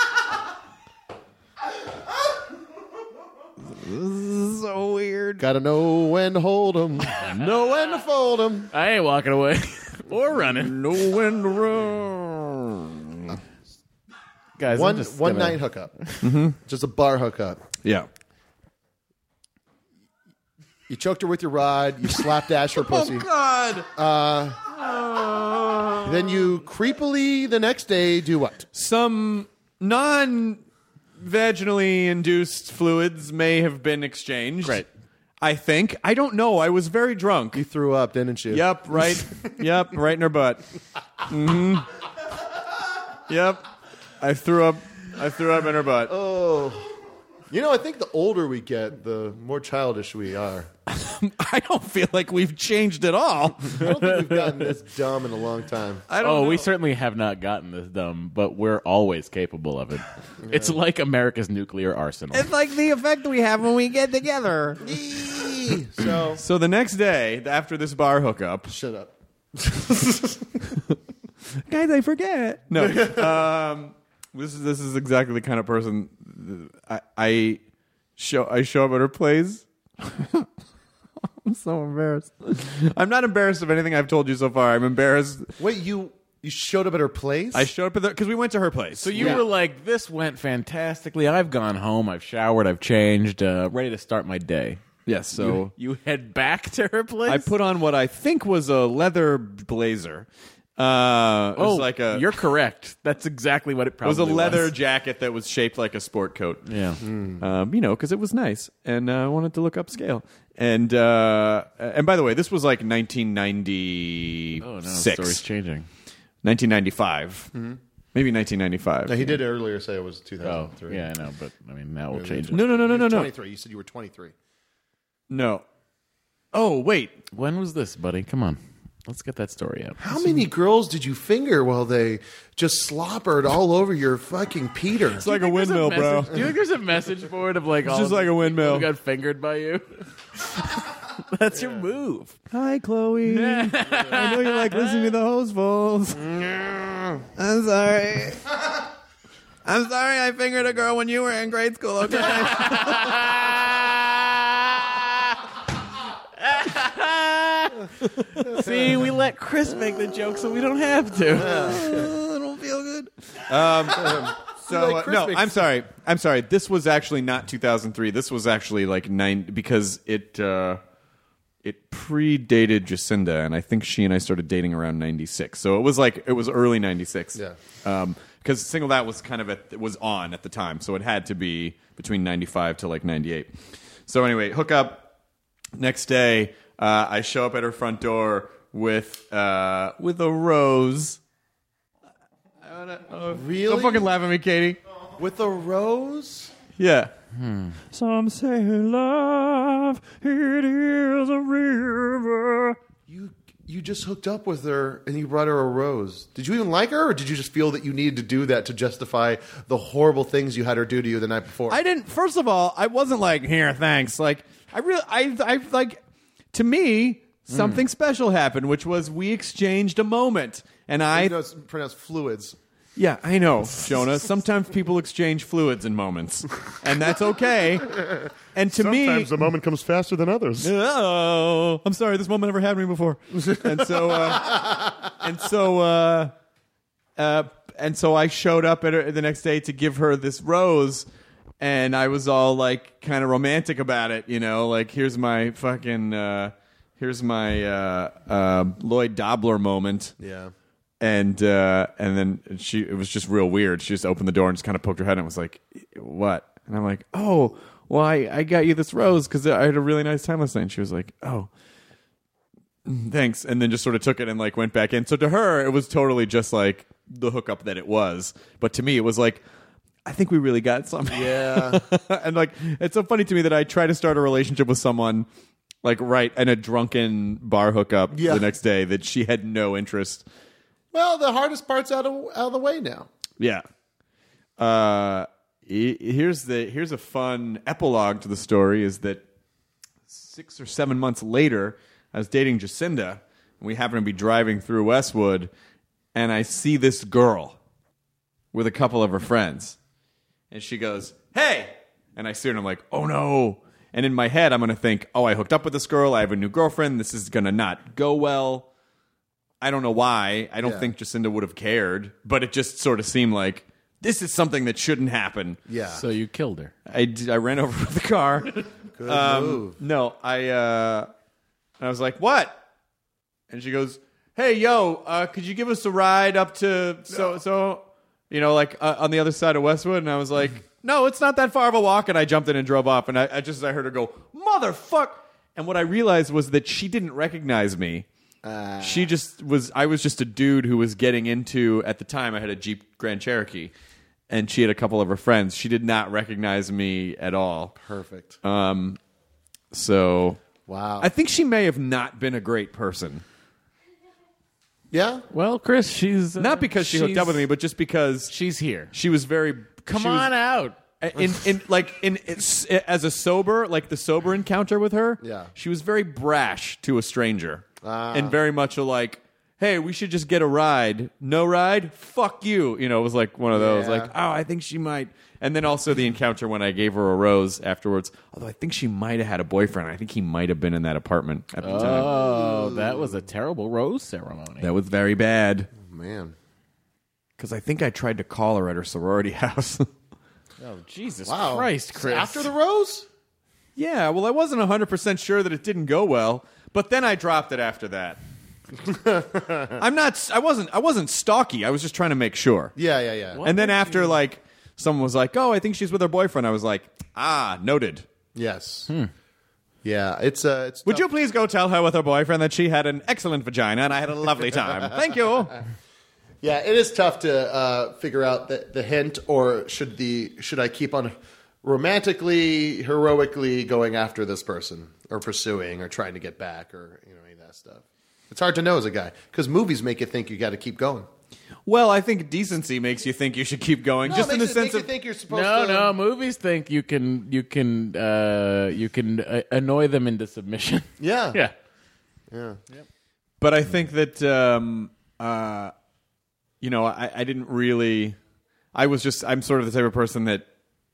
This is so weird. Gotta know when to hold 'em, know when to fold 'em. I ain't walking away or running. Know when to run. Guys, one night hookup. Mm-hmm. Just a bar hookup. Yeah. You choked her with your rod. You slapped ash her pussy. Oh, God. Then you creepily the next day do what? Some vaginally induced fluids may have been exchanged. Right. I think. I don't know. I was very drunk. You threw up, didn't you? Yep, right. Yep, right in her butt. Mm-hmm. Yep. I threw up in her butt. Oh. You know, I think the older we get, the more childish we are. I don't feel like we've changed at all. I don't think we've gotten this dumb in a long time. I don't know. We certainly have not gotten this dumb, but we're always capable of it. Yeah. It's like America's nuclear arsenal. It's like the effect we have when we get together. So the next day, after this bar hookup... Shut up. Guys, I forget. No. This is exactly the kind of person I show up at her place. I'm so embarrassed. I'm not embarrassed of anything I've told you so far. I'm embarrassed. Wait, you showed up at her place? I showed up because we went to her place. So you were like, this went fantastically. I've gone home. I've showered. I've changed. Ready to start my day. Yes. So you head back to her place? I put on what I think was a leather blazer. Like you're correct. That's exactly what it probably was. It was a leather jacket that was shaped like a sport coat. Yeah. Because it was nice, and I wanted to look upscale. And by the way, this was like 1996. Oh no, the story's changing. 1995. Mm-hmm. Maybe 1995. No, he did earlier say it was 2003. Oh, yeah, I know, but I mean now we'll change it. No. 23. You said you were 23. No. Oh wait, when was this, buddy? Come on. Let's get that story up. How many girls did you finger while they just slobbered all over your fucking Peter? It's like a windmill, bro. Do you think there's a message for it of like it's just like a windmill? Who got fingered by you? That's your move. Hi, Chloe. I know you like listening to the Hosefuls. I'm sorry. I'm sorry I fingered a girl when you were in grade school, okay? See, we let Chris make the joke so we don't have to. I don't feel good. I'm sorry. This was actually not 2003. This was actually like because it predated Jacinda, and I think she and I started dating around 96. So it was early 96. Yeah. Because Single That was kind of was on at the time, so it had to be between 95 to like 98. So anyway, hook up. Next day, I show up at her front door with a rose. Really? Don't fucking laugh at me, Katie. With a rose? Yeah. Some say love, it is a river. You just hooked up with her and you brought her a rose. Did you even like her, or did you just feel that you needed to do that to justify the horrible things you had her do to you the night before? I didn't. First of all, I wasn't like, here, thanks. Like, to me, something special happened, which was we exchanged a moment, and it's pronounced fluids. Yeah, I know, Jonah. Sometimes people exchange fluids in moments, and that's okay. And to me, sometimes the moment comes faster than others. Oh, I'm sorry, this moment never happened to me before. And so I showed up at her the next day to give her this rose, and I was all like kind of romantic about it, you know, like here's my fucking Lloyd Dobler moment. Yeah. And then it was just real weird. She just opened the door and just kind of poked her head and was like, what? And I'm like, oh, well, I got you this rose because I had a really nice time last night. And she was like, oh, thanks. And then just sort of took it and like went back in. So to her, it was totally just like the hookup that it was. But to me, it was like, I think we really got something. Yeah. And like, it's so funny to me that I try to start a relationship with someone like right in a drunken bar hookup the next day that she had no interest. Well, the hardest part's out of the way now. Yeah. Here's a fun epilogue to the story is that 6 or 7 months later, I was dating Jacinda, and we happened to be driving through Westwood, and I see this girl with a couple of her friends. And she goes, hey! And I see her, and I'm like, oh no! And in my head, I'm going to think, oh, I hooked up with this girl, I have a new girlfriend, this is going to not go well. I don't know why. I don't think Jacinda would have cared, but it just sort of seemed like this is something that shouldn't happen. Yeah. So you killed her. I ran over with the car. Good move. No, I was like, what? And she goes, hey, yo, could you give us a ride up to so, you know, like on the other side of Westwood? And I was like, no, it's not that far of a walk. And I jumped in and drove off. And I heard her go, motherfuck. And what I realized was that she didn't recognize me. I was just a dude who was getting into, at the time I had a Jeep Grand Cherokee. And she had a couple of her friends. She did not recognize me at all. Perfect. So, wow. I think she may have not been a great person. Yeah? Well, Chris, she's... not because she hooked up with me, but just because... She's here. She was very... Come on out. As a sober, like the sober encounter with her, yeah. She was very brash to a stranger. And very much like, hey, we should just get a ride. No ride? Fuck you. You know, it was like one of those, like, oh, I think she might. And then also the encounter when I gave her a rose afterwards, although I think she might have had a boyfriend. I think he might have been in that apartment at the time. Oh, that was a terrible rose ceremony. That was very bad. Oh, man. Because I think I tried to call her at her sorority house. Oh, Jesus Christ, Chris. After the rose? Yeah, well, I wasn't 100% sure that it didn't go well, but then I dropped it after that. I wasn't stalky. I was just trying to make sure. Yeah. And then after, like, someone was like, oh, I think she's with her boyfriend, I was like, noted. Yes. Yeah, it's Would you please go tell her with her boyfriend that she had an excellent vagina and I had a lovely time? Thank you. Yeah, it is tough to figure out the hint, or should I keep on romantically, heroically going after this person, or pursuing, or trying to get back, or any of that stuff. It's hard to know as a guy because movies make you think you got to keep going. Well, I think decency makes you think you should keep going, just in the sense of you think you're supposed to. No, movies think you can annoy them into submission. Yeah. Yep. But I think that I didn't really. I'm sort of the type of person that,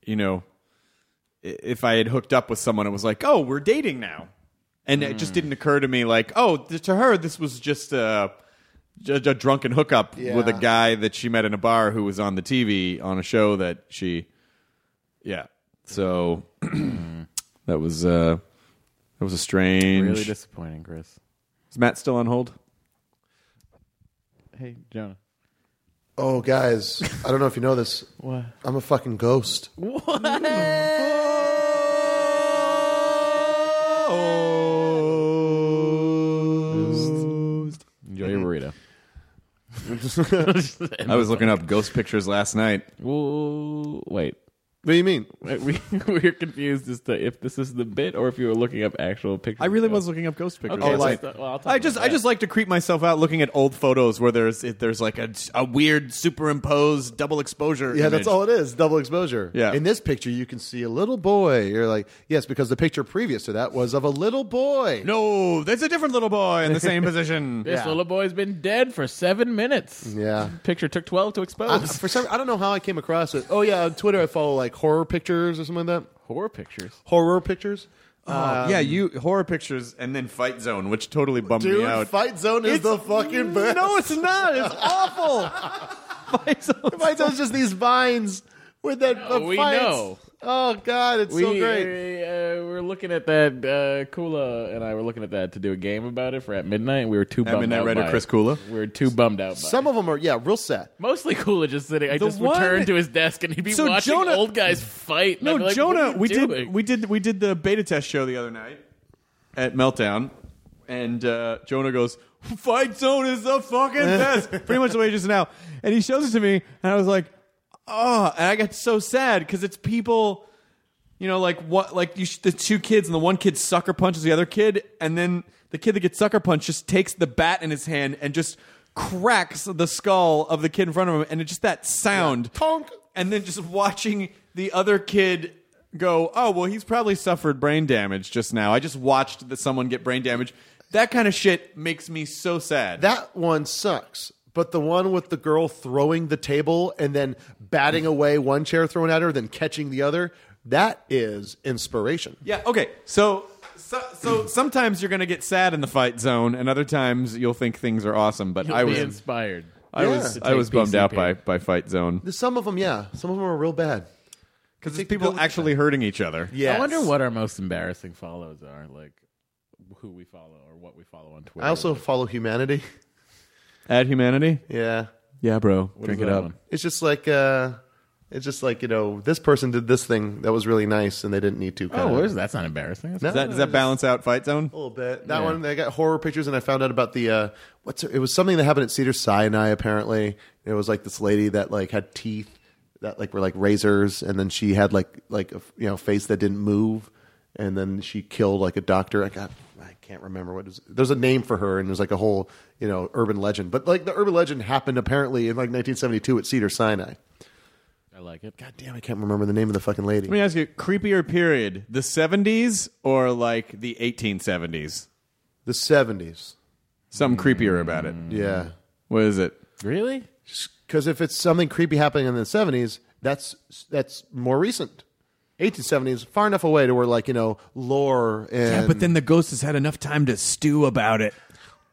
if I had hooked up with someone, it was like, oh, we're dating now. And it just didn't occur to me like, oh, to her, this was just a drunken hookup with a guy that she met in a bar who was on the TV on a show that she. Yeah. So that was a strange. Really disappointing, Chris. Is Matt still on hold? Hey, Jonah. Oh, guys, I don't know if you know this. What? I'm a fucking ghost. What? Enjoy your burrito. I was looking up ghost pictures last night. Well, wait. What do you mean? We're confused as to if this is the bit or if you were looking up actual pictures. I really was looking up ghost pictures. Okay, I just like to creep myself out looking at old photos where there's like a weird superimposed double exposure. Yeah, image. that's all it is. Double exposure. Yeah. In this picture, you can see a little boy. You're like, yes, because the picture previous to that was of a little boy. No, there's a different little boy in the same position. This little boy's been dead for 7 minutes. Yeah. Picture took 12 to expose. I don't know how I came across it. Oh yeah, on Twitter I follow like horror pictures or something like that. Horror pictures. You horror pictures and then Fight Zone, which totally bummed me out. Fight Zone is the fucking best. No, it's not. It's awful. Fight Zone's just these vines with that. We fights. know. Oh God, it's so great. We're looking at that. Kula and I were looking at that to do a game about it for at midnight. We were too bummed Midnight out. Raider Chris Kula. We were too bummed out. Some of them are real sad. Mostly Kula just sitting. I just one- returned to his desk and he'd be watching Jonah- old guys fight. And I'd No, be like, Jonah, what are you doing? we did the beta test show the other night at Meltdown, and Jonah goes, "Fight Zone is the fucking best," pretty much the way it is now. And he shows it to me, and I was like, "Oh!" And I got so sad because it's people, the two kids, and the one kid sucker punches the other kid, and then the kid that gets sucker punched just takes the bat in his hand and just cracks the skull of the kid in front of him, and it's just that sound, Tonk. and then just watching the other kid go, oh, well, he's probably suffered brain damage just now. I just watched someone get brain damage. That kind of shit makes me so sad. That one sucks. But the one with the girl throwing the table and then batting away one chair thrown at her, then catching the other, that is inspiration. Yeah, okay. So sometimes you're going to get sad in the Fight Zone, and other times you'll think things are awesome. But You'll be inspired. I was bummed out by Fight Zone. Some of them, yeah. Some of them are real bad. Because it's people actually hurting each other. Yes. I wonder what our most embarrassing follows are, like who we follow or what we follow on Twitter. I also follow Humanity. Add Humanity? Yeah. Yeah, bro. What Drink is it that up. one? It's just like It's just like, this person did this thing that was really nice and they didn't need to. That's not embarrassing. No, Does that balance out Fight Zone? A little bit. That one, they got horror pictures, and I found out about the it was something that happened at Cedars-Sinai. Apparently, it was like this lady that like had teeth that like were like razors, and then she had like a face that didn't move, and then she killed like a doctor. I can't remember what it was. There's a name for her, and there's like a whole urban legend. But like the urban legend happened apparently in like 1972 at Cedars-Sinai. I like it. God damn, I can't remember the name of the fucking lady. Let me ask you, creepier period, the 70s or like the 1870s? The 70s. Something creepier about it. Yeah. What is it? Really? Because if it's something creepy happening in the 70s, that's more recent. 1870s, far enough away to where like, lore and... Yeah, but then the ghost has had enough time to stew about it.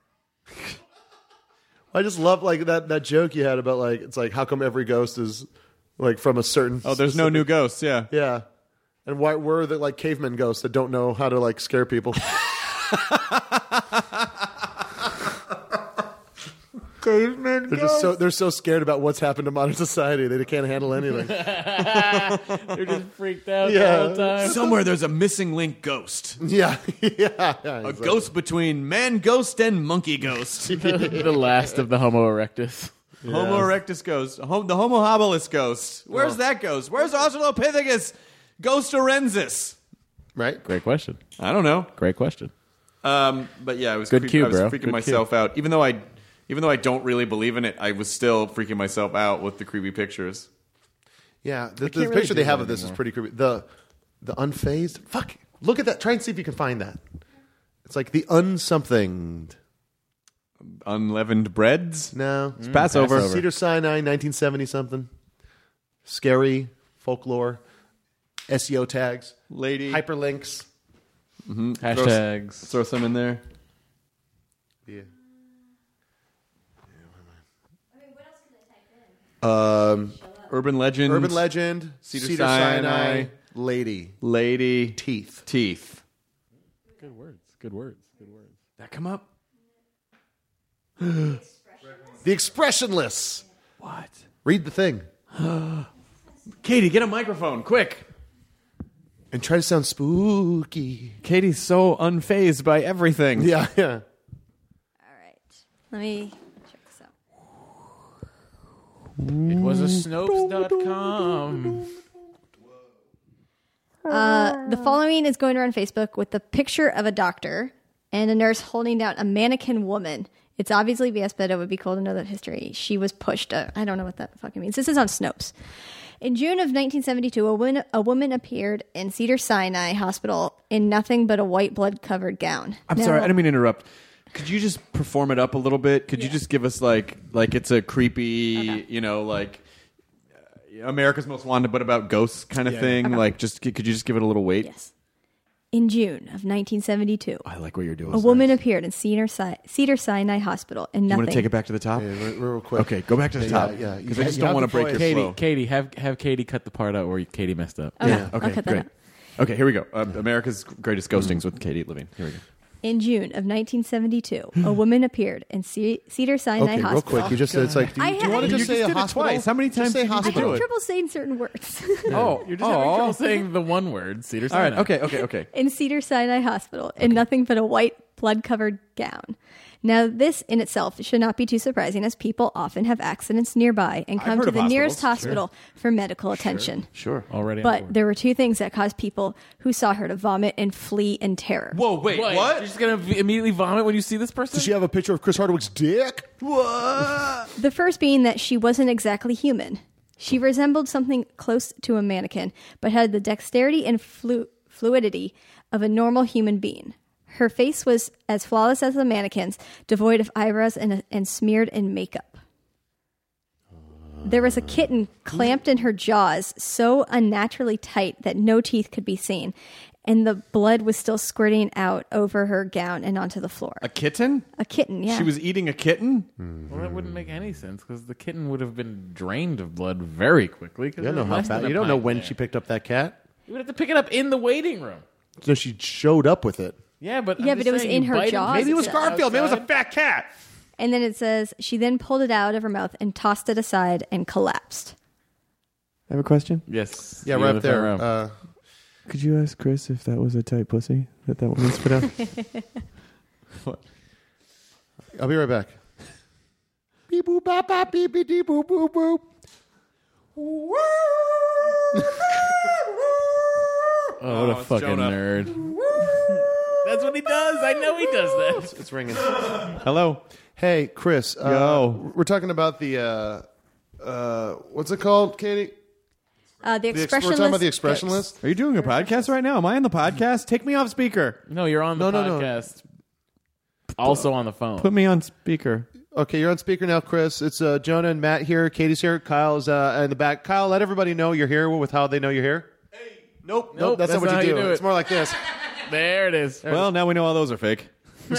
I just love like that joke you had about like, it's like, how come every ghost is... like from a certain... Oh, there's no new ghosts, yeah. Yeah. And why were the like caveman ghosts that don't know how to like scare people? Caveman ghosts? They're so scared about what's happened to modern society. They can't handle anything. They're just freaked out the whole time. Somewhere there's a missing link ghost. Yeah. A ghost between man ghost and monkey ghost. The last of the Homo erectus. Yeah. Homo erectus ghost. The Homo habilis ghost. Where's that ghost? Where's Australopithecus Ghost Orensis? Right? Great question. I don't know. Great question. But yeah, I was Good cue, I was bro. freaking Good myself out. Even though I don't really believe in it, I was still freaking myself out with the creepy pictures. Yeah, the picture they have of this is pretty creepy. The unfazed. Fuck. Look at that. Try and see if you can find that. It's like the unsomethinged. Unleavened breads? No. It's Passover. Cedars-Sinai, 1970 something. Scary folklore. SEO tags. Lady. Hyperlinks. Mm-hmm. Hashtags. Throw some in there. Yeah. Urban legend. Cedars-Sinai. Lady. Teeth. Good words. That come up? The Expressionless. What? Read the thing. Katie, get a microphone, quick. And try to sound spooky. Katie's so unfazed by everything. Yeah. All right. Let me check this out. It was a Snopes.com. The following is going around Facebook with the picture of a doctor and a nurse holding down a mannequin woman. It's obviously BS, but it would be cool to know that history. She was pushed. I don't know what that fucking means. This is on Snopes. In June of 1972, a woman appeared in Cedars-Sinai Hospital in nothing but a white blood-covered gown. I'm sorry, I didn't mean to interrupt. Could you just perform it up a little bit? Could you just give us like it's a creepy, like America's Most Wanted, but about ghosts kind of thing? Okay. Like, could you just give it a little weight? Yes. In June of 1972, I like what you're doing. a woman appeared in Cedars-Sinai Hospital in You nothing. want to take it back to the top? Yeah, real quick. Okay, go back to the top. Yeah. Because I just don't want to break your flow. Katie, have Katie cut the part out where Katie messed up. Okay, Yeah. I'll cut that great. out. Okay, here we go. America's Greatest Ghostings with Katie Levine. Here we go. In June of 1972, a woman appeared in Cedars-Sinai Okay, Hospital. real quick. You just said it's like. Do you want to just say a did it hospital? twice. How many times Just say did you I hospital. have trouble saying certain words. Oh, you're just having trouble saying the one word, Cedar All Sinai. right. Okay. In Cedars-Sinai Hospital in nothing but a white blood-covered gown. Now, this in itself should not be too surprising, as people often have accidents nearby and come heard to of the nearest hospitals. hospital for medical attention. Sure. Already on But board. there were two things that caused people who saw her to vomit and flee in terror. Whoa, wait, what? You're just going to immediately vomit when you see this person? Does she have a picture of Chris Hardwick's dick? The first being that she wasn't exactly human. She resembled something close to a mannequin, but had the dexterity and fluidity of a normal human being. Her face was as flawless as the mannequin's, devoid of eyebrows and smeared in makeup. There was a kitten clamped in her jaws, so unnaturally tight that no teeth could be seen, and the blood was still squirting out over her gown and onto the floor. A kitten? A kitten, yeah. She was eating a kitten? Well, that wouldn't make any sense because the kitten would have been drained of blood very quickly. You don't know how fast. You don't know when she picked up that cat. You would have to pick it up in the waiting room. So she showed up with it. Yeah, but Yeah, but it was in her jaws. Maybe it was It's Garfield. Maybe it was a fat cat. And then it says, she then pulled it out of her mouth and tossed it aside and collapsed. I have a question. Yes. Yeah, you right in up the front there. row. Could you ask Chris if that was a tight pussy that woman spit out? What? I'll be right back. Beep boop bop bop beep beep dee boop boop boop. Oh, what a it's fucking Jonah. nerd. That's what he does. I know he does that. It's ringing. Hello. Hey, Chris. Yo. We're talking about the what's it called, Katie? The We're expressionless. talking about the expressionless. Are you doing a podcast right now? Am I on the podcast? Take me off speaker. No, you're on the No, no. podcast. Also on the phone. Put me on speaker. Okay, you're on speaker now, Chris. It's Jonah and Matt here. Katie's here. Kyle's in the back. Kyle, let everybody know you're here with how they know you're here. Hey. Nope. That's not what how you you do. do It's it. more like this. There it is. Well, now we know all those are fake.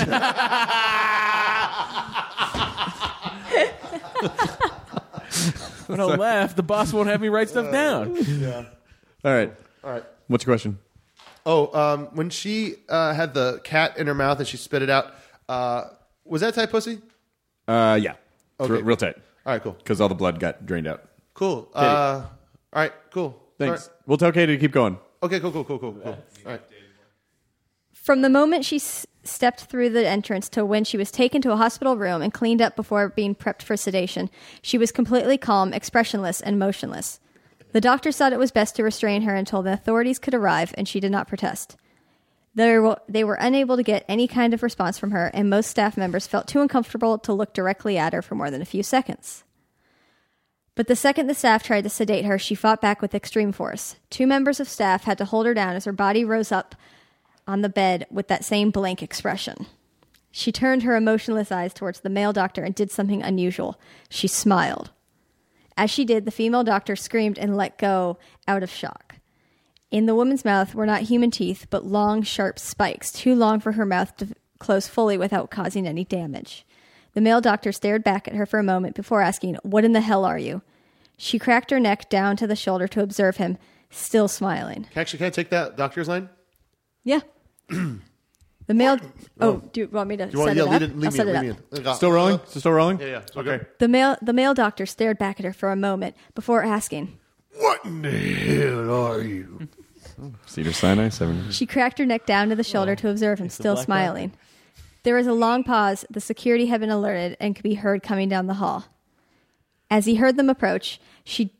When I laugh, the boss won't have me write stuff down. All right. All right. What's your question? Oh, when she had the cat in her mouth and she spit it out, was that tight pussy? Yeah. It's Okay. real tight. All right, cool. Because all the blood got drained out. Cool. All right, cool. Thanks. Sorry. We'll tell Katie to keep going. Okay, cool. All right. From the moment she stepped through the entrance to when she was taken to a hospital room and cleaned up before being prepped for sedation, she was completely calm, expressionless, and motionless. The doctors thought it was best to restrain her until the authorities could arrive, and she did not protest. They were unable to get any kind of response from her, and most staff members felt too uncomfortable to look directly at her for more than a few seconds. But the second the staff tried to sedate her, she fought back with extreme force. 2 members of staff had to hold her down as her body rose up on the bed with that same blank expression. She turned her emotionless eyes towards the male doctor and did something unusual. She smiled. As she did, the female doctor screamed and let go out of shock. In the woman's mouth were not human teeth, but long, sharp spikes, too long for her mouth to close fully without causing any damage. The male doctor stared back at her for a moment before asking, "What in the hell are you?" She cracked her neck down to the shoulder to observe him, still smiling. Actually, can I take that doctor's line? Yeah. The male... Oh, do you want me to Do you want set to it up? lead I'll set me it up. in? Still rolling? Still rolling? Yeah. Okay. The male doctor stared back at her for a moment before asking, What in the hell are you? Cedar Sinai, 7. She cracked her neck down to the shoulder to observe him, still smiling. There was a long pause. The security had been alerted and could be heard coming down the hall. As he heard them approach, she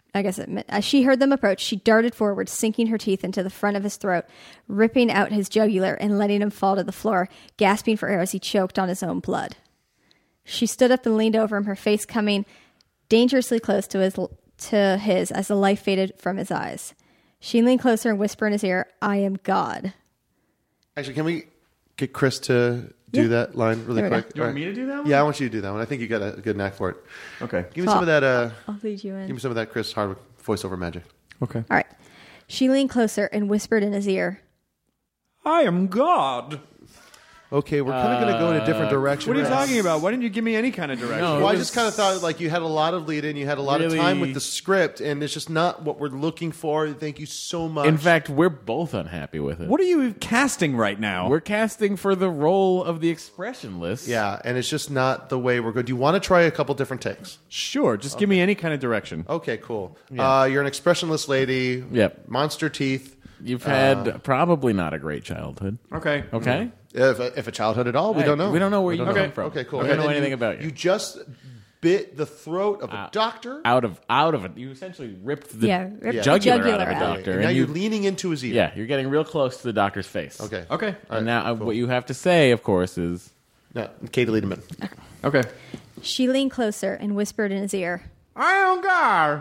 darted forward, sinking her teeth into the front of his throat, ripping out his jugular and letting him fall to the floor, gasping for air as he choked on his own blood. She stood up and leaned over him, her face coming dangerously close to his as the life faded from his eyes. She leaned closer and whispered in his ear, "I am God." Actually, can we get Chris to do that line really There we go. quick? You want me to do that one? Yeah, I want you to do that one. I think you got a good knack for it. Okay. Give me some of that. I'll lead you in. Give me some of that Chris Hardwick voiceover magic. Okay. All right. She leaned closer and whispered in his ear, I am God. Okay, we're kind of going to go in a different direction. What are you talking about? Why didn't you give me any kind of direction? No, Well, I just kind of thought like you had a lot of lead in, you had a lot of time Really? with the script, and it's just not what we're looking for. Thank you so much. In fact, we're both unhappy with it. What are you casting right now? We're casting for the role of the expressionless. yeah, and it's just not the way we're going. Do you want to try a couple different takes? Sure. Just give me any kind of direction. Okay, cool. You're an expressionless lady. Yep. Monster teeth. You've had probably not a great childhood. Okay. Okay? If a childhood at all, we Right. don't know. We don't know where you don't come know. from. Okay, cool. We don't And know then anything about you. You just bit the throat of a doctor. Out of it. You essentially ripped the ripped jugular out of a out. doctor. And now you're leaning into his ear. Yeah, you're getting real close to the doctor's face. Okay. Okay. And now what you have to say, of course, is... No, Katie, lead him in. Okay. She leaned closer and whispered in his ear, I am God.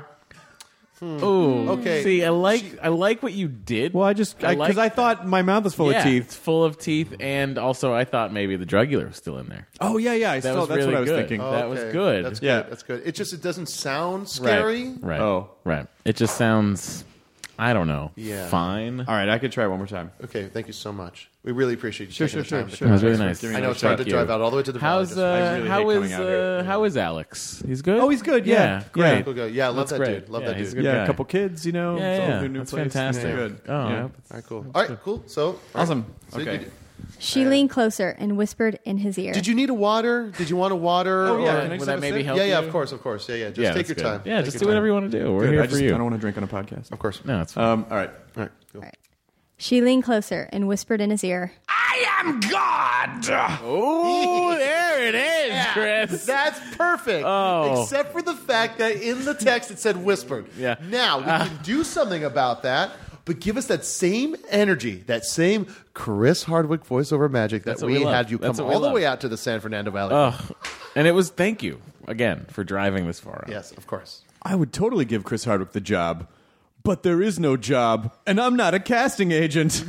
Ooh. Okay. See, I like what you did. Well, because I thought my mouth was full of teeth. It's full of teeth, and also I thought maybe the jugular was still in there. Oh yeah. was That's really what I was good. thinking. That was Okay. good. That's Yeah. good. That's good. It doesn't sound scary. Right. Oh. Right. It just sounds, I don't know. Yeah. Fine. All right, I could try one more time. Okay, thank you so much. We really appreciate you Sure, taking sure, the time. sure, to sure. That was come. really nice. Giving me I know a it's hard to Thank you. drive out all the way to the How's valley. I really hate coming out here. how is Alex? He's good. Oh, he's good, yeah. great. Cool guy. Yeah, love That's that great. dude. Love Yeah, that he's dude. a good Yeah, guy. a couple kids, Yeah, it's all yeah. new That's place. fantastic. Good. Oh, Yeah. All right, cool. All right, cool. So, Awesome. so Okay. She leaned closer and whispered in his ear. Did you need a water? Did you want a water? Oh, yeah. Or- Can I Would that maybe help yeah, you? of course. Yeah. Just Yeah, take that's your good. time. Yeah, Take just your do time. whatever you want to do. We're Good. here I for you. don't want to drink on a podcast. Of course. No, it's fine. All right. All right. Go. She leaned closer and whispered in his ear. I am God. Oh, there it is, Chris. That's perfect. Oh. Except for the fact that in the text it said whispered. Yeah. Now, we can do something about that, but give us that same energy, that same Chris Hardwick voiceover magic that That's what we we love. had you come That's what we all the love. way out to the San Fernando Valley. And it was thank you again for driving this far. Yes, of course. I would totally give Chris Hardwick the job, but there is no job, and I'm not a casting agent.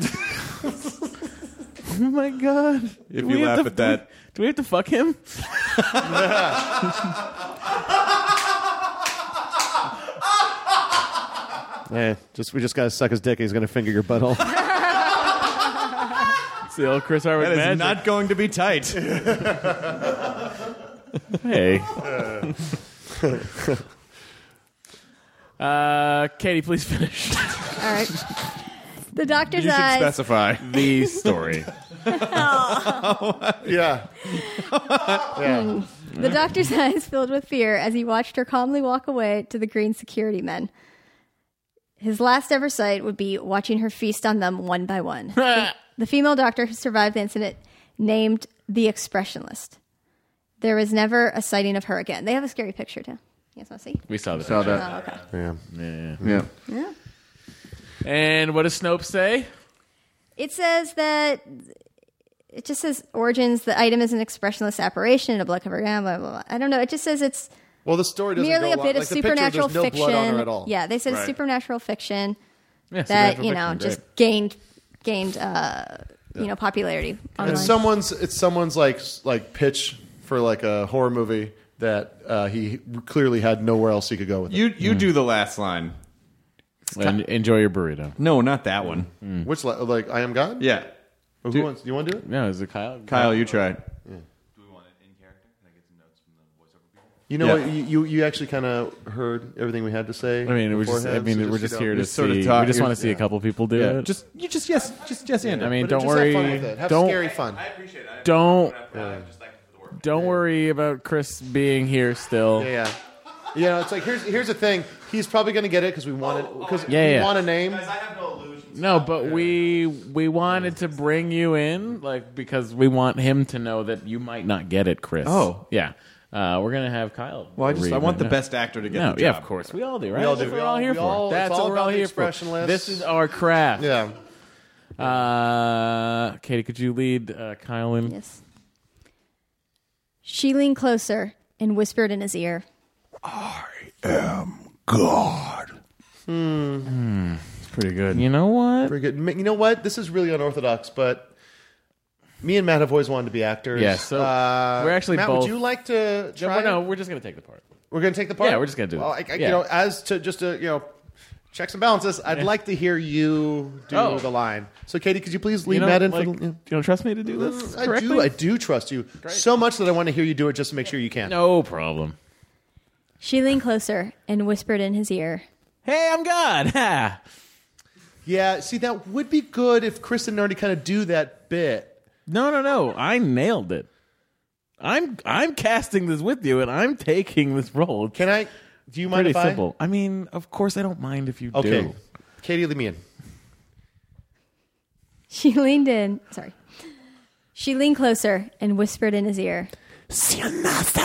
Oh my god! If Do you we have laugh to- at that. do we have to fuck him? We just gotta suck his dick. And he's gonna finger your butthole. It's the old Chris Hardwick That is magic. not going to be tight. Hey. Katie, please finish All right. The doctor's You should eyes. specify. the story. Yeah. The doctor's eyes filled with fear as he watched her calmly walk away to the green security men. His last ever sight would be watching her feast on them one by one. The female doctor who survived the incident named the Expressionist. There was never a sighting of her again. They have a scary picture, too. You guys want to see? We saw that. Saw that. Oh, okay. Yeah. And what does Snopes say? It says that it just says origins. The item is an expressionless apparition in a blood cover. Blah, blah, blah. I don't know. It just says it's Well, the story doesn't merely go a bit like of the picture, supernatural there's no fiction. blood on her at all. Yeah, they said Right. it's supernatural fiction Yeah, that supernatural fiction, just great. gained popularity online. It's someone's like pitch for like a horror movie that he clearly had nowhere else he could go with it. You do the last line. And enjoy your burrito. No, not that one. Which like I am God? Yeah. Or who wants? Do you want to do it? No, is it Kyle? Kyle, you try. Do we want it in character? Can I get some notes from the voiceover people? You know Yeah. what? You actually kind of heard everything we had to say. I mean, we're just beforehand, so we're just you here know. to just sort of see. talk- We just want to see yeah. a couple people do Yeah. it. Just yes and I mean, But don't just worry. Have fun with it. Have Don't scary fun. I appreciate it. don't I just like it for the work. don't worry about Chris being here still. Yeah. You know, it's like here's the thing. He's probably going to get it because we want it because Yeah, we yeah. want a name. Guys, I have no illusions. No, but we wanted to bring you in, like, because we want him to know that you might not get it, Chris. Oh. yeah. We're gonna have Kyle. Well, I read want right the now. best actor to get No, the yeah, job. of course. We all do, right? all That's do. what we're all here for. It's That's all what we're about all the here for. expressionless. This is our craft. Yeah. Katie, could you lead Kyle in? Yes. She leaned closer and whispered in his ear. God. It's pretty good. You know what? Very good. You know what? This is really unorthodox, but me and Matt have always wanted to be actors. Yeah, so we're actually Matt, both. would you like to try? No, we're just gonna take the part. We're going to take the part? Yeah, we're just gonna do well, it. You Yeah. know, as to just to, you know, checks and balances, I'd like to hear you do Oh. the line. So, Katie, could you please lead You Matt in like, for the... you don't trust me to do this correctly? I do trust you so much that I want to hear you do it just to make sure you can. No problem. She leaned closer and whispered in his ear. Hey, I'm God. Ha. Yeah, see, that would be good if Chris and Nerdy kind of do that bit. No. I nailed it. I'm casting this with you, and I'm taking this role. Can I... Do you mind Pretty if simple. I mean, of course, I don't mind if you Okay. do. Katie, lead me in. She leaned in. Sorry. She leaned closer and whispered in his ear. See, I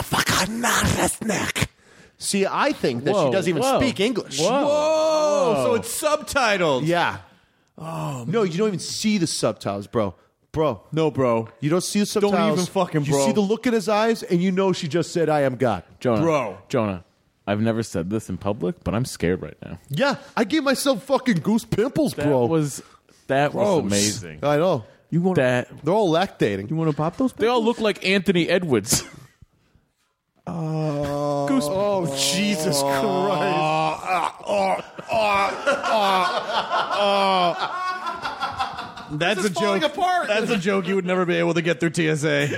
think that she doesn't even speak English. Whoa! So it's subtitled. Yeah. Oh, no, you don't even see the subtitles, bro. Bro. No, bro. You don't see the subtitles. even fucking, You bro. see the look in his eyes, and you know she just said, I am God. Jonah, I've never said this in public, but I'm scared right now. Yeah, I gave myself fucking goose pimples, bro. That was Gross. amazing. I know. You want That They're all lactating. You want to pop those? they all look like Anthony Edwards. Oh, Jesus Christ. That's a falling joke. apart. That's a joke you would never be able to get through TSA.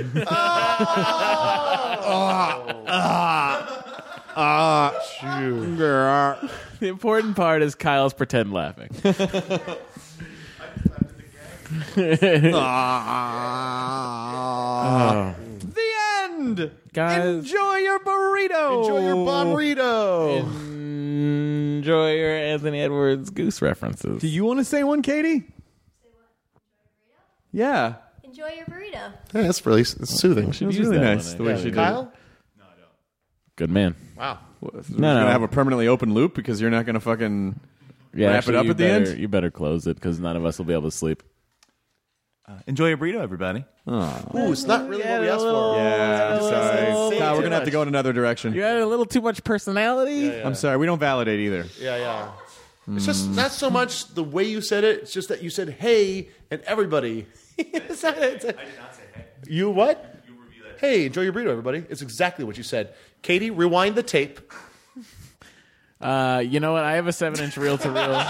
The important part is Kyle's pretend laughing. The end. Guys, Enjoy your burrito. Enjoy your burrito. enjoy your Anthony Edwards Goose references. Do you want to say one, Katie? Yeah. Enjoy your burrito. Yeah, that's really soothing. She was use really that nice one, the way she did. Kyle? Good man. Wow. We're gonna have a permanently open loop because you're not gonna fucking wrap actually, it up you at the better- end. You better close it because none of us will be able to sleep. Enjoy your burrito, everybody. Ooh, it's not really what we asked for. Yeah, I'm sorry. Say Kyle, we're too gonna have to much. go in another direction. You had a little too much personality. I'm sorry. We don't validate either. Yeah. It's just not so much the way you said it. It's just that you said "hey" and everybody. I did not say hey. You what? You review that. Hey, enjoy your burrito, everybody. It's exactly what you said. Katie, rewind the tape. You know what? I have a 7-inch reel to reel.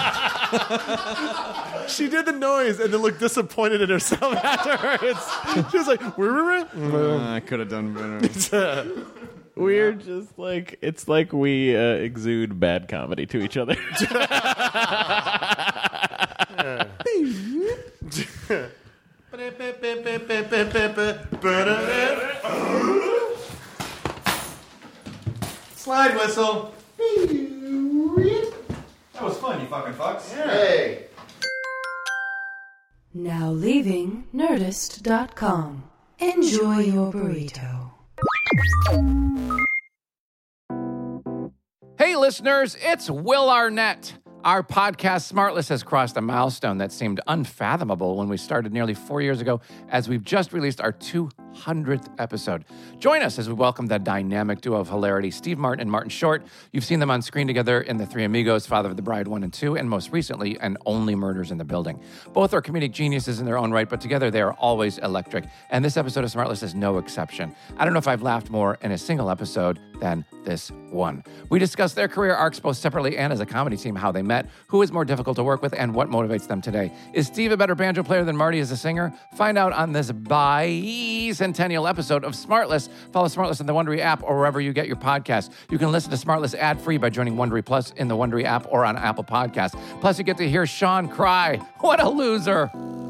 She did the noise and then looked disappointed in herself afterwards. She was like, I could have done better. We're just like, it's like we exude bad comedy to each other. Slide whistle. That was fun, you fucking fucks. Hey. Now leaving Nerdist.com. Enjoy your burrito. Hey, listeners, it's Will Arnett. Our podcast, Smartless, has crossed a milestone that seemed unfathomable when we started nearly 4 years ago, as we've just released our 200th episode. Join us as we welcome the dynamic duo of hilarity, Steve Martin and Martin Short. You've seen them on screen together in The Three Amigos, Father of the Bride 1 and 2, and most recently, and Only Murders in the Building. Both are comedic geniuses in their own right, but together they are always electric. And this episode of Smartless is no exception. I don't know if I've laughed more in a single episode than this one. We discuss their career arcs both separately and as a comedy team, how they met, who is more difficult to work with, and what motivates them today. Is Steve a better banjo player than Marty as a singer? Find out on this bicentennial episode of Smartless. Follow Smartless in the Wondery app or wherever you get your podcasts. You can listen to Smartless ad-free by joining Wondery Plus in the Wondery app or on Apple Podcasts. Plus, you get to hear Sean cry. What a loser.